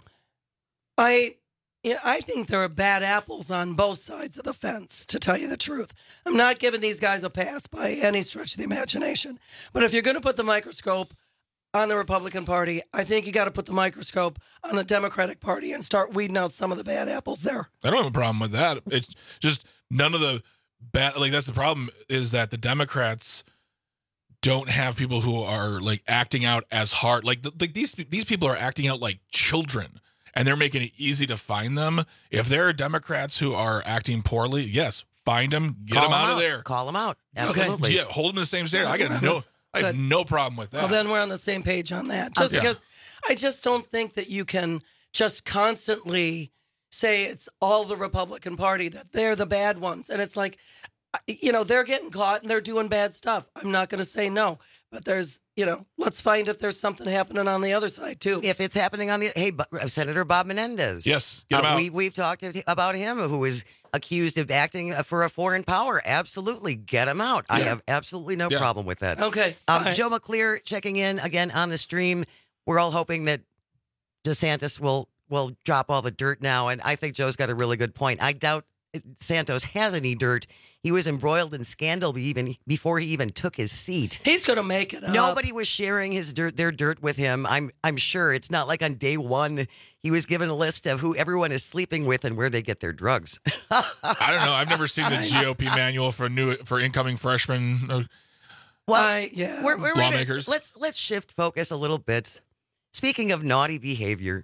I, you know, I think there are bad apples on both sides of the fence, to tell you the truth. I'm not giving these guys a pass by any stretch of the imagination. But if you're going to put the microscope on the Republican Party, I think you got to put the microscope on the Democratic Party and start weeding out some of the bad apples there. I don't have a problem with that. It's just none of the bad, like that's the problem, is that the Democrats don't have people who are like acting out as hard. Like, like these these people are acting out like children, and they're making it easy to find them. If there are Democrats who are acting poorly, yes, find them, get Call them out, out of there, call them out. Absolutely. Yeah, hold them in the same standard. I got no, I have no problem with that. Well, then we're on the same page on that. Just Yeah. because I just don't think that you can just constantly say it's all the Republican Party, that they're the bad ones. And it's like, you know, they're getting caught and they're doing bad stuff. I'm not going to say no, but there's, you know, let's find if there's something happening on the other side too. If it's happening on the, hey, Bu- Senator Bob Menendez. Yes, get him out. We, we've talked about him, who is accused of acting for a foreign power. Absolutely, get him out. I Yeah. have absolutely no Yeah. problem with that. Okay. Um, All right. Joe McClear checking in again on the stream. We're all hoping that DeSantis will will drop all the dirt now, and I think Joe's got a really good point. I doubt Santos has any dirt. He was embroiled in scandal even before he even took his seat. He's going to make it up. Nobody was sharing his dirt, their dirt with him. I'm, I'm sure it's not like on day one he was given a list of who everyone is sleeping with and where they get their drugs. I don't know. I've never seen the G O P manual for new for incoming freshmen. Well, I, yeah. we're, we're Lawmakers. Gonna, let's let's shift focus a little bit. Speaking of naughty behavior,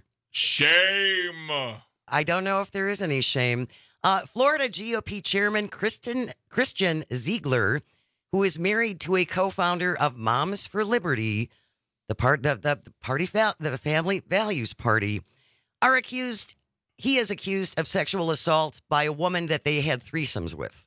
shame. I don't know if there is any shame. Uh, Florida G O P chairman Kristen, Christian Ziegler, who is married to a co-founder of Moms for Liberty, the part the, the, the party the Family Values Party, are accused. He is accused of sexual assault by a woman that they had threesomes with.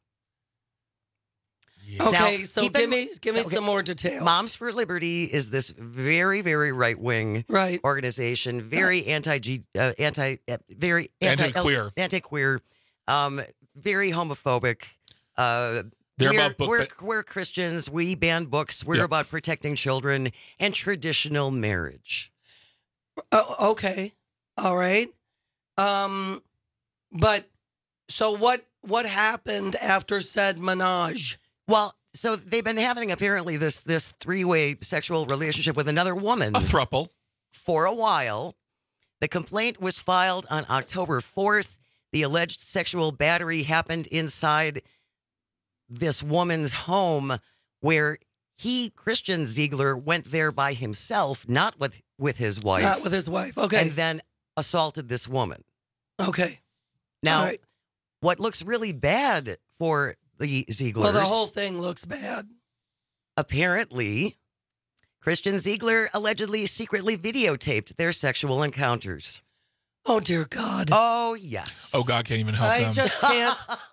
Okay, Now, so keep give in- me give me okay, some more details. Moms for Liberty is this very, very right wing right. organization, very anti G, uh, anti, uh, very anti Anti-queer. anti queer, um, very homophobic. Uh, They're we're, about book we're, ba- we're Christians. We ban books. We're Yeah. about protecting children and traditional marriage. Uh, okay. All right. Um, but so what? What happened after said menage? Well, so they've been having apparently this this three way sexual relationship with another woman, a throuple, for a while. The complaint was filed on October fourth. The alleged sexual battery happened inside this woman's home, where he, Christian Ziegler, went there by himself, not with with his wife, Not with his wife. Okay. and then assaulted this woman. Okay. Now, All right. what looks really bad for the Zieglers, Well, the whole thing looks bad. apparently, Christian Ziegler allegedly secretly videotaped their sexual encounters. Oh, dear God. Oh, yes. Oh, God can't even help I them. just can't.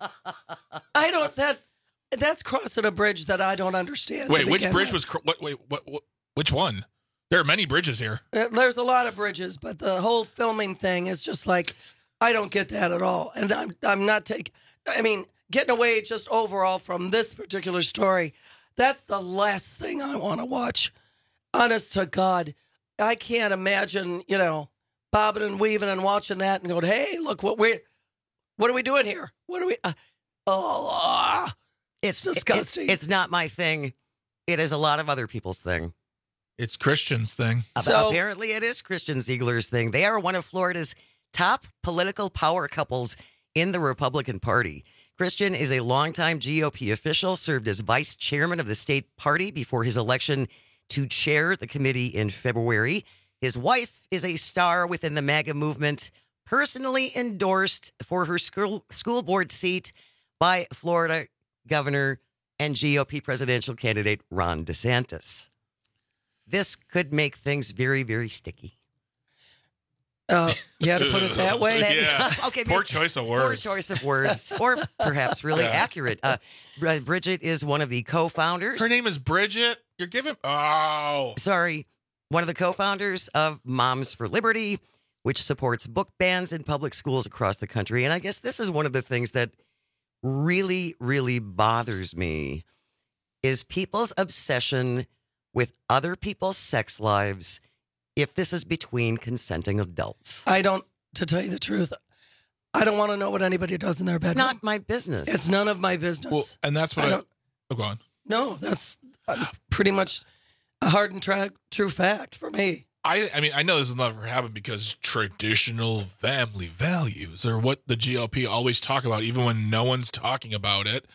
I don't, that, that's crossing a bridge that I don't understand. to Wait, which begin bridge with. was? Cr- what? Wait, what, what? Which one? There are many bridges here. Uh, There's a lot of bridges, but the whole filming thing is just like, I don't get that at all. And I'm, I'm not taking, I mean, getting away just overall from this particular story, that's the last thing I want to watch. Honest to God, I can't imagine, you know, bobbing and weaving and watching that and going, hey, look what we're, what are we doing here? What are we, uh, oh, It's disgusting. It's, it's not my thing. It is a lot of other people's thing. It's Christian's thing. So, apparently, it is Christian Ziegler's thing. They are one of Florida's top political power couples in the Republican Party. Christian is a longtime G O P official, served as vice chairman of the state party before his election to chair the committee in February. His wife is a star within the MAGA movement, personally endorsed for her school, school board seat by Florida Governor and G O P presidential candidate Ron DeSantis. This could make things very, very sticky. Uh, you had to put it that way? Yeah. Okay, Poor maybe- choice of Poor words. choice of words, or perhaps really Yeah. accurate. Uh, Br- Bridget is one of the co-founders. Her name is Bridget. You're giving. Oh. Sorry, one of the co-founders of Moms for Liberty, which supports book bans in public schools across the country. And I guess this is one of the things that really, really bothers me is people's obsession with other people's sex lives if this is between consenting adults. I don't, to tell you the truth, I don't want to know what anybody does in their bedroom. It's not my business. It's none of my business. Well, and that's what I I. don't- oh, go on. No, that's uh, pretty much a hard and tra- true fact for me. I, I mean, I know this has never happened because traditional family values are what the G O P always talk about, even when no one's talking about it.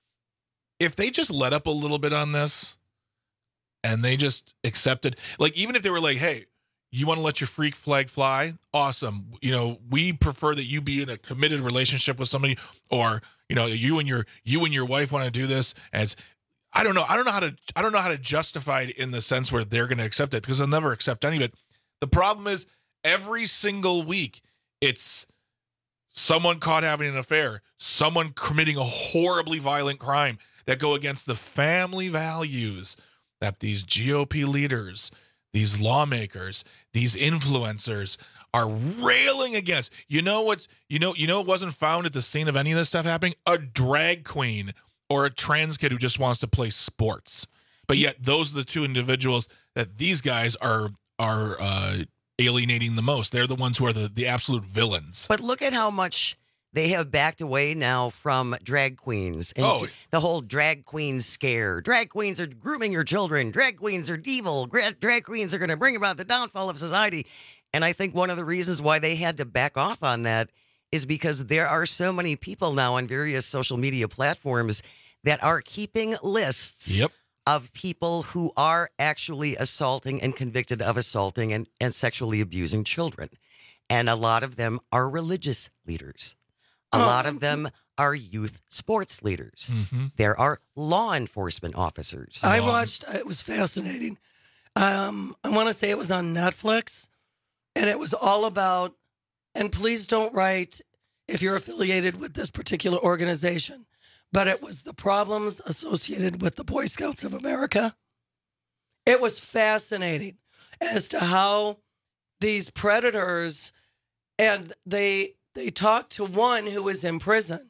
If they just let up a little bit on this and they just accepted, like, even if they were like, hey, you want to let your freak flag fly? Awesome. You know, we prefer that you be in a committed relationship with somebody, or, you know, you and your, you and your wife want to do this. And it's, I don't know. I don't know how to, I don't know how to justify it in the sense where they're going to accept it, because they'll never accept any of it. The problem is every single week it's someone caught having an affair, someone committing a horribly violent crime that go against the family values that these G O P leaders, these lawmakers, these influencers are railing against. You know what's, you know, you know what wasn't found at the scene of any of this stuff happening? A drag queen or a trans kid who just wants to play sports. But yet those are the two individuals that these guys are are uh, alienating the most. They're the ones who are the, the absolute villains. But look at how much they have backed away now from drag queens. And Oh. the whole drag queen scare. Drag queens are grooming your children. Drag queens are evil. Gra- Drag queens are going to bring about the downfall of society. And I think one of the reasons why they had to back off on that is because there are so many people now on various social media platforms that are keeping lists Yep. of people who are actually assaulting and convicted of assaulting and, and sexually abusing children. And a lot of them are religious leaders. A lot of them are youth sports leaders. Mm-hmm. There are law enforcement officers. I watched, it was fascinating. Um, I want to say it was on Netflix, and it was all about, and please don't write if you're affiliated with this particular organization, but it was the problems associated with the Boy Scouts of America. It was fascinating as to how these predators, and they they talked to one who was in prison,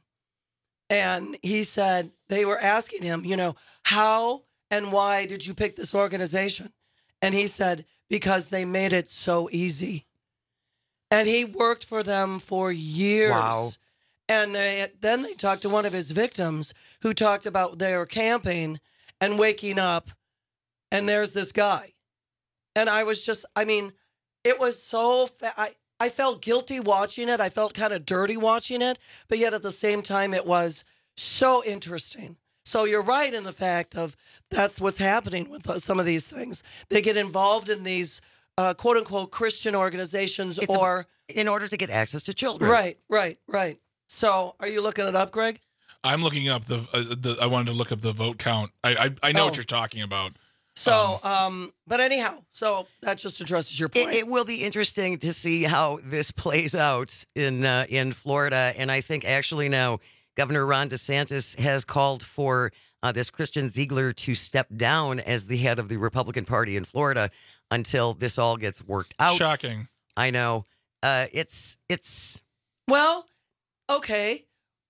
and he said, they were asking him, you know, how and why did you pick this organization? And he said, because they made it so easy. And he worked for them for years. Wow. And they, then they talked to one of his victims who talked about they were camping and waking up, and there's this guy. And I was just, I mean, it was so, fa- I, I felt guilty watching it. I felt kind of dirty watching it. But yet at the same time, it was so interesting. So you're right in the fact of that's what's happening with some of these things. They get involved in these uh, quote unquote Christian organizations It's or a, in order to get access to children. Right, right, right. So are you looking it up, Greg? I'm looking up the, uh, the I wanted to look up the vote count. I I, I know Oh. what you're talking about. So, um, but anyhow, so that just addresses your point. It, it will be interesting to see how this plays out in uh, in Florida, and I think actually now Governor Ron DeSantis has called for uh, this Christian Ziegler to step down as the head of the Republican Party in Florida until this all gets worked out. Shocking. I know. Uh, it's it's Well, okay.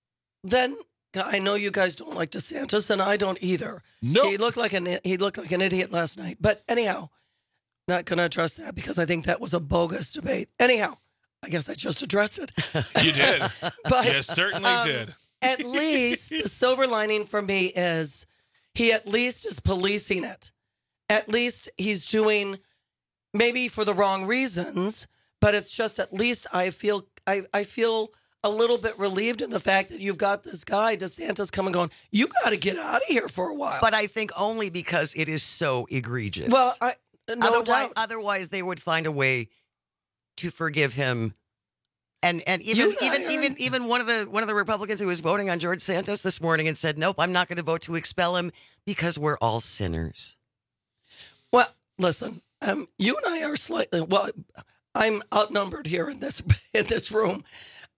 Then I know you guys don't like DeSantis, and I don't either. No, he looked like an he looked like an idiot last night. But anyhow, not going to address that because I think that was a bogus debate. Anyhow, I guess I just addressed it. You did. But, you certainly um, did. At least the silver lining for me is he at least is policing it. At least he's doing maybe for the wrong reasons, but it's just at least I feel I, I feel a little bit relieved in the fact that you've got this guy DeSantis coming going, you got to get out of here for a while. But I think only because it is so egregious. Well, I no otherwise, doubt. otherwise they would find a way to forgive him. And and even You and I even are- even even one of the one of the Republicans who was voting on George Santos this morning and said, "Nope, I'm not going to vote to expel him because we're all sinners." Well, listen, um, you and I are slightly well. I'm outnumbered here in this in this room.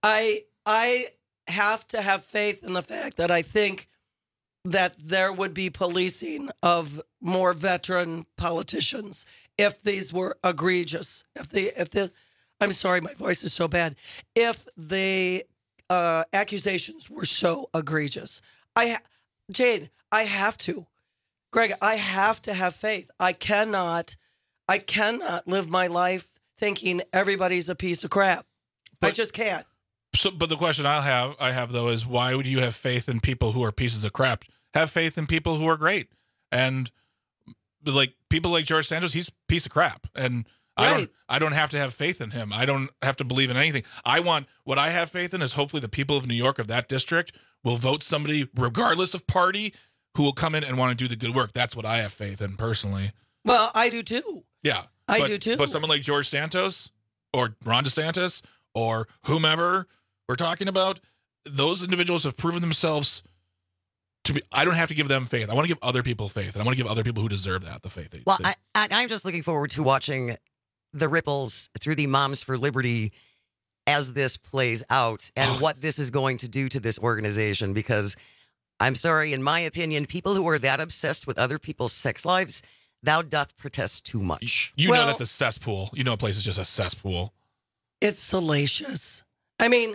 I I have to have faith in the fact that I think that there would be policing of more veteran politicians if these were egregious. If the if the I'm sorry, my voice is so bad. If the uh, accusations were so egregious, I ha- Jade, I have to. Greg, I have to have faith. I cannot, I cannot live my life thinking everybody's a piece of crap. I But- just can't. So, but the question I'll have, I have though, is why would you have faith in people who are pieces of crap? Have faith in people who are great, and like people like George Santos, he's a piece of crap, and I Right. don't, I don't have to have faith in him. I don't have to believe in anything. I want what I have faith in is hopefully the people of New York of that district will vote somebody regardless of party who will come in and want to do the good work. That's what I have faith in personally. Well, I do too. Yeah, I but, do too. But someone like George Santos or Ron DeSantis or whomever we're talking about, those individuals have proven themselves to be. I don't have to give them faith. I want to give other people faith, and I want to give other people who deserve that the faith. They, Well, they- I, I, I'm just looking forward to watching the ripples through the Moms for Liberty as this plays out and Oh. what this is going to do to this organization. Because I'm sorry, in my opinion, people who are that obsessed with other people's sex lives, thou doth protest too much. you well- know that's a cesspool. You know a place is just a cesspool. It's salacious. I mean,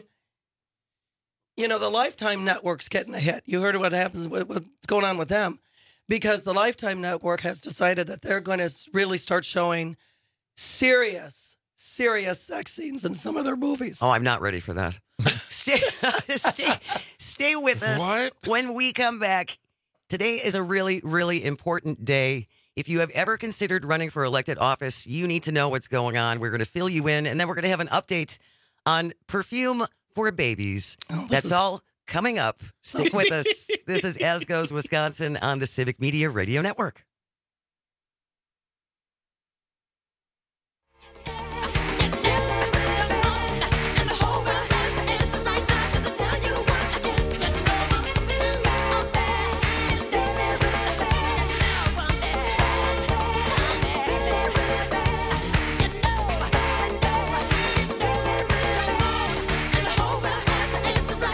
you know, the Lifetime Network's getting a hit. You heard what happens, with, what's going on with them, because the Lifetime Network has decided that they're going to really start showing serious, serious sex scenes in some of their movies. Oh, I'm not ready for that. stay, stay, stay with us. What? When we come back, today is a really, really important day. If you have ever considered running for elected office, you need to know what's going on. We're going to fill you in, and then we're going to have an update on perfume for babies. Oh, this That's is- all coming up. Stick with us. This is As Goes Wisconsin on the Civic Media Radio Network.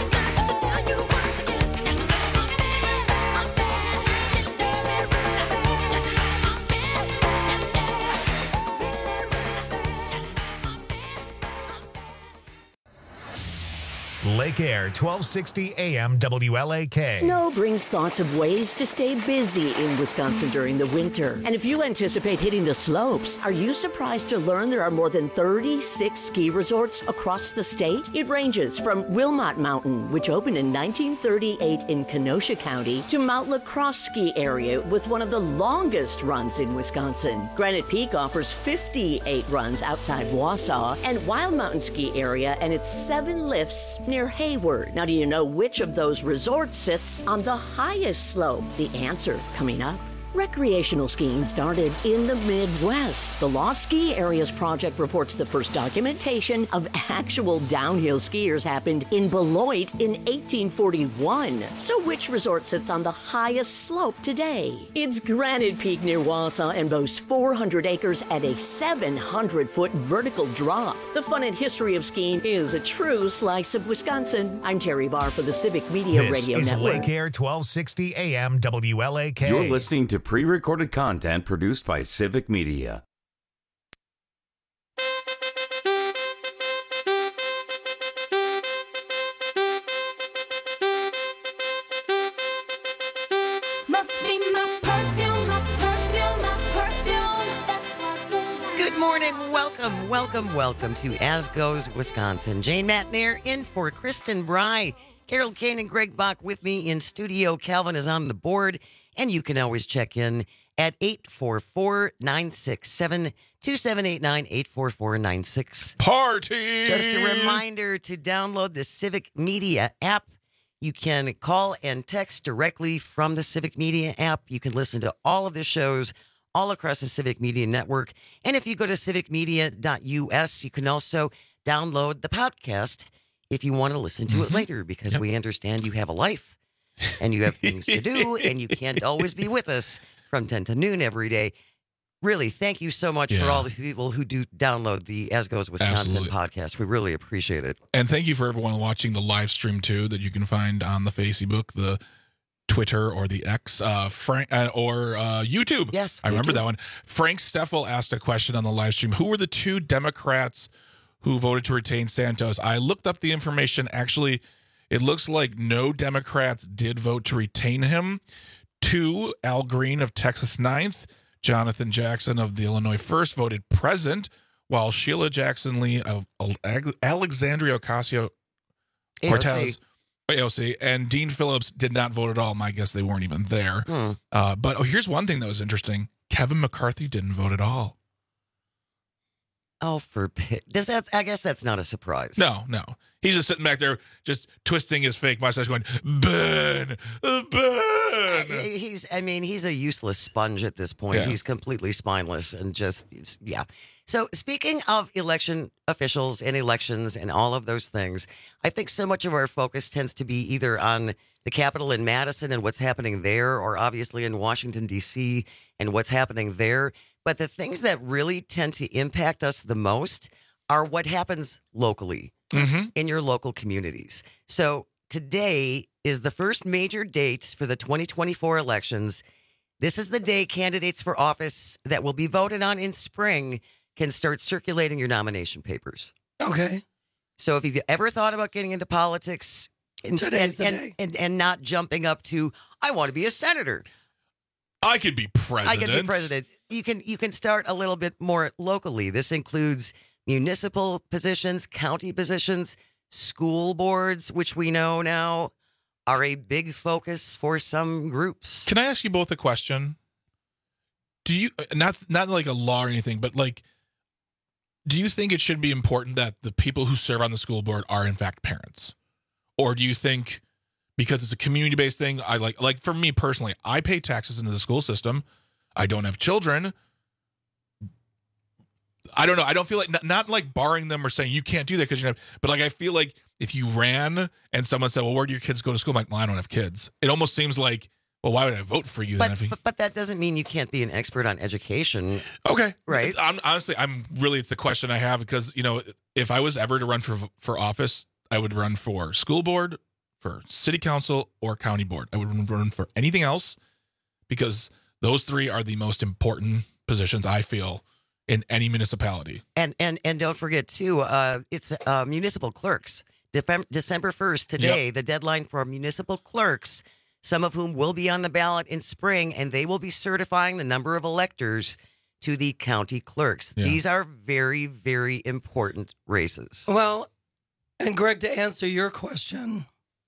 Tell you once again, and I'm bad, I'm bad, and Lake Air, twelve sixty A M W L A K. Snow brings thoughts of ways to stay busy in Wisconsin during the winter. And if you anticipate hitting the slopes, are you surprised to learn there are more than thirty-six ski resorts across the state? It ranges from Wilmot Mountain, which opened in nineteen thirty-eight in Kenosha County, to Mount La Crosse Ski Area with one of the longest runs in Wisconsin. Granite Peak offers fifty-eight runs outside Wausau, and Wild Mountain Ski Area and its seven lifts near Hayward. Now, do you know which of those resorts sits on the highest slope? The answer coming up. Recreational skiing started in the Midwest. The Lost Ski Areas Project reports the first documentation of actual downhill skiers happened in Beloit in eighteen forty-one. So which resort sits on the highest slope today? It's Granite Peak near Wausau and boasts four hundred acres at a seven hundred foot vertical drop. The fun and history of skiing is a true slice of Wisconsin. I'm Terry Barr for the Civic Media This Radio is Network. Lake Air, twelve sixty A M W L A K. You're listening to pre-recorded content produced by Civic Media. Must be my perfume, my perfume, my perfume. That's what Good morning. Welcome, welcome, welcome to As Goes Wisconsin. Jane Matnair in for Kristen Bry. Carol Kane and Greg Bach with me in studio. Calvin is on the board, and you can always check in at eight four four, nine six seven, two seven eight nine, eight four four nine six. Party! Just a reminder to download the Civic Media app. You can call and text directly from the Civic Media app. You can listen to all of the shows all across the Civic Media Network. And if you go to civic media dot U S, you can also download the podcast if you want to listen to it later, because Yep. we understand you have a life and you have things to do and you can't always be with us from ten to noon every day. Really, thank you so much for Yeah. all the people who do download the As Goes Wisconsin Absolutely. podcast. We really appreciate it. And thank you for everyone watching the live stream too, that you can find on the Facebook, the Twitter, or the X, uh, Frank, uh, or uh, YouTube. Yes, I remember YouTube. that one. Frank Steffel asked a question on the live stream. Who were the two Democrats who voted to retain Santos? I looked up the information. Actually, it looks like no Democrats did vote to retain him. Two, Al Green of Texas ninth, Jonathan Jackson of the Illinois first voted present, while Sheila Jackson Lee of Alexandria Ocasio Cortez, A O C, and Dean Phillips did not vote at all. My guess they weren't even there. Hmm. Uh, but oh, here's one thing that was interesting. Kevin McCarthy didn't vote at all. Oh, for pit. Does that? I guess that's not a surprise. No, no. He's just sitting back there, just twisting his fake mustache, going, "Ben, Ben." He's. I mean, he's a useless sponge at this point. Yeah. He's completely spineless and just, yeah. So, speaking of election officials and elections and all of those things, I think so much of our focus tends to be either on the Capitol in Madison and what's happening there, or obviously in Washington, D C and what's happening there. But the things that really tend to impact us the most are what happens locally in your local communities. So today is the first major date for the twenty twenty-four elections. This is the day candidates for office that will be voted on in spring can start circulating your nomination papers. Okay. So if you've ever thought about getting into politics and, Today's the and, day. and, and not jumping up to, I want to be a senator. I could be president. I can be president. You can you can start a little bit more locally. This includes municipal positions, county positions, school boards, which we know now are a big focus for some groups. Can I ask you both a question? Do you not not like a law or anything, but like, do you think it should be important that the people who serve on the school board are in fact parents, or do you think because it's a community-based thing, I like like for me personally, I pay taxes into the school system. I don't have children. I don't know. I don't feel like not, not like barring them or saying you can't do that because you have, but like I feel like if you ran and someone said, "Well, where do your kids go to school?" I'm like, "Well, I don't have kids." It almost seems like, well, why would I vote for you then? But, If you, but but that doesn't mean you can't be an expert on education. okay, Right. I'm honestly, I'm really, it's the question I have because you know, if I was ever to run for for office, I would run for school board, for city council, or county board. I would run for anything else because those three are the most important positions I feel in any municipality. And and and don't forget too, uh, it's uh, municipal clerks. Defem- December first, today, Yep. the deadline for municipal clerks, some of whom will be on the ballot in spring, and they will be certifying the number of electors to the county clerks. Yeah. These are very, very important races. Well, and Greg, to answer your question,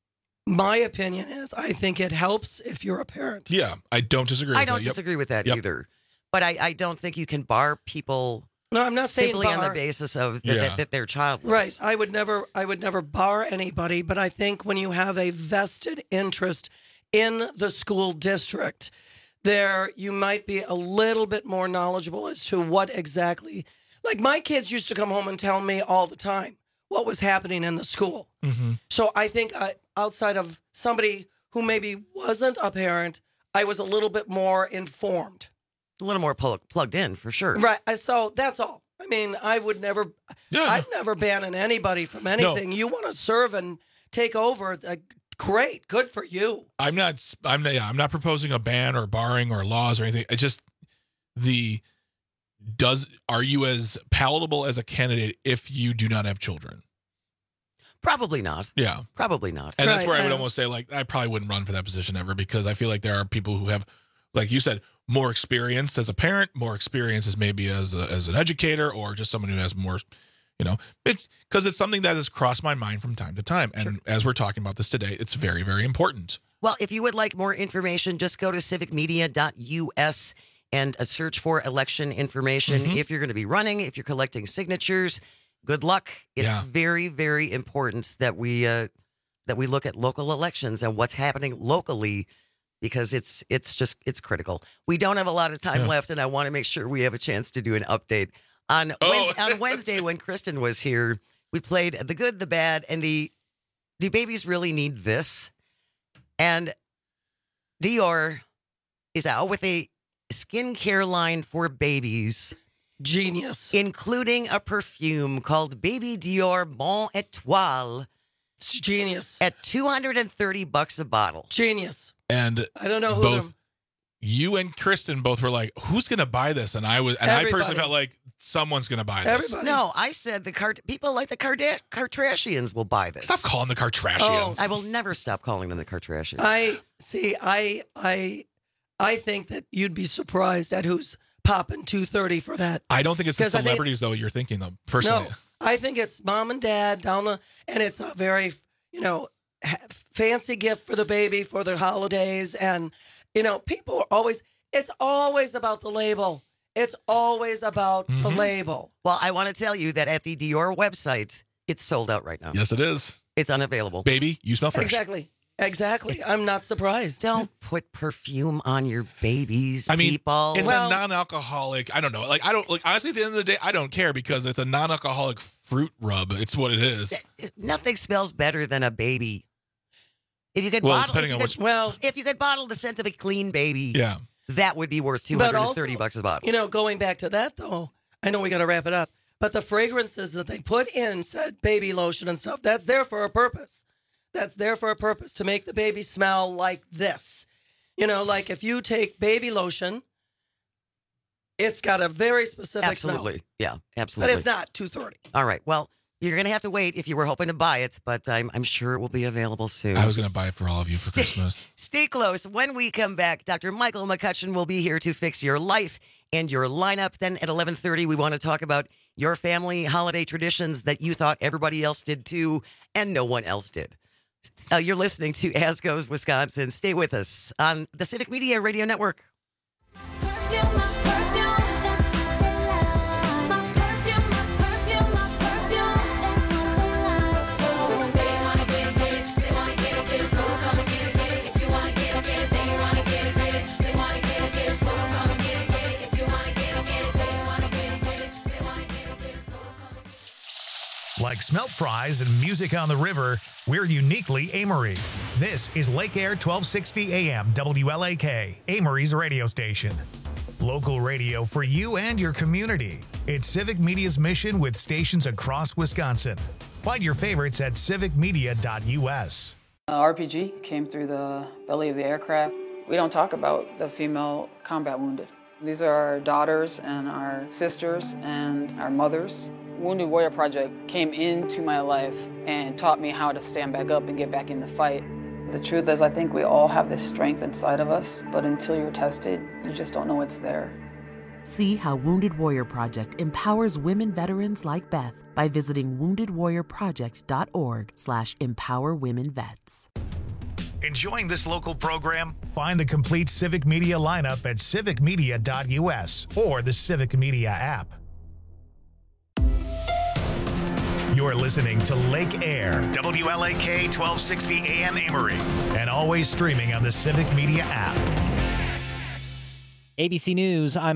my opinion is I think it helps if you're a parent. Yeah, I don't disagree. I with don't that. Yep. disagree with that Yep. either. But I, I don't think you can bar people No, I'm not saying simply on the bar. basis of Yeah. that, that they're childless. Right. I would never I would never bar anybody, but I think when you have a vested interest in the school district, there you might be a little bit more knowledgeable as to what exactly, like my kids used to come home and tell me all the time what was happening in the school. Mm-hmm. So I think I, outside of somebody who maybe wasn't a parent, I was a little bit more informed. A little more plug- plugged in, for sure. Right. I- So that's all. I mean, I would never, Yeah. I'd never ban anybody from anything. You want to serve and take over, uh, great, good for you. I'm not. I'm not. Yeah, I'm not proposing a ban or barring or laws or anything. It's just the does. Are you as palatable as a candidate if you do not have children? Probably not. Yeah, Probably not. and that's Right, where I would yeah. almost say like I probably wouldn't run for that position ever because I feel like there are people who have, like you said, more experience as a parent, more experience as maybe as a, as an educator, or just someone who has more, you know, because it's something that has crossed my mind from time to time. And as we're talking about this today, it's very, very important. Well, if you would like more information, just go to civic media dot U S and uh, search for election information. Mhm. If you're going to be running, if you're collecting signatures, good luck. It's Yeah. very, very important that we uh, that we look at local elections and what's happening locally, because it's it's just it's critical. We don't have a lot of time Yeah. left, and I want to make sure we have a chance to do an update on Oh. Wednes- on Wednesday when Kristen was here. We played the good, the bad, and the do babies really need this? And Dior is out with a skincare line for babies, Genius. including a perfume called Baby Dior Bon Etoile It's genius. at two hundred thirty bucks a bottle. Genius. And I don't know who both to- you and Kristen both were like, "Who's going to buy this?" And I was, and I personally Everybody. felt like someone's going to buy this. Everybody. No, I said the cart people like the Karda- Kardashians will buy this. Stop calling the Oh. Kardashians. I will never stop calling them the Kardashians. I see. I I I think that you'd be surprised at who's popping two thirty for that. I don't think it's the 'Cause I think- celebrities though you're thinking though. Personally, No, I think it's mom and dad down the, and it's a very, you know, ha- fancy gift for the baby for the holidays, and you know, people are always. It's always about the label. It's always about the Mhm. label. Well, I want to tell you that at the Dior website, it's sold out right now. yes, it is. It's unavailable. Baby, you smell fresh. Exactly. Exactly. I'm not surprised. Don't put perfume on your babies, I mean, people. It's Well- a non-alcoholic. I don't know. Like I don't like honestly. At the end of the day, I don't care because it's a non-alcoholic fruit rub. It's what it is. Nothing smells better than a baby. If you could Well, bottle, if depending you on could, which- Well, if you could bottle the scent of a clean baby, Yeah. that would be worth two But hundred thirty also, bucks a bottle. you know, going back to that though, I know we got to wrap it up, but the fragrances that they put in said baby lotion and stuff, that's there for a purpose. That's there for a purpose to make the baby smell like this. You know, like if you take baby lotion, it's got a very specific Absolutely. smell. Yeah, But absolutely. it's not two thirty. All right. Well, you're going to have to wait if you were hoping to buy it, but I'm, I'm sure it will be available soon. I was going to buy it for all of you for Stay- Christmas. Stay close. When we come back, Doctor Michael McCutcheon will be here to fix your life and your lineup. Then at eleven thirty, we want to talk about your family holiday traditions that you thought everybody else did too, and no one else did. Uh, you're listening to As Goes Wisconsin. Stay with us on the Civic Media Radio Network. Like smelt fries and music on the river, we're uniquely Amory. This is Lake Air twelve sixty A M W L A K, Amory's radio station. Local radio for you and your community. It's Civic Media's mission with stations across Wisconsin. Find your favorites at civic media dot U S. Uh, R P G came through the belly of the aircraft. We don't talk about the female combat wounded. These are our daughters and our sisters and our mothers. Wounded Warrior Project came into my life and taught me how to stand back up and get back in the fight. The truth is, I think we all have this strength inside of us, but until you're tested, you just don't know it's there. See how Wounded Warrior Project empowers women veterans like Beth by visiting wounded warrior project dot org slash empower women vets. Enjoying this local program? Find the complete Civic Media lineup at civic media dot u s or the Civic Media app. You're listening to Lake Air, W L A K twelve sixty A M Amory, and always streaming on the Civic Media app. A B C News, I'm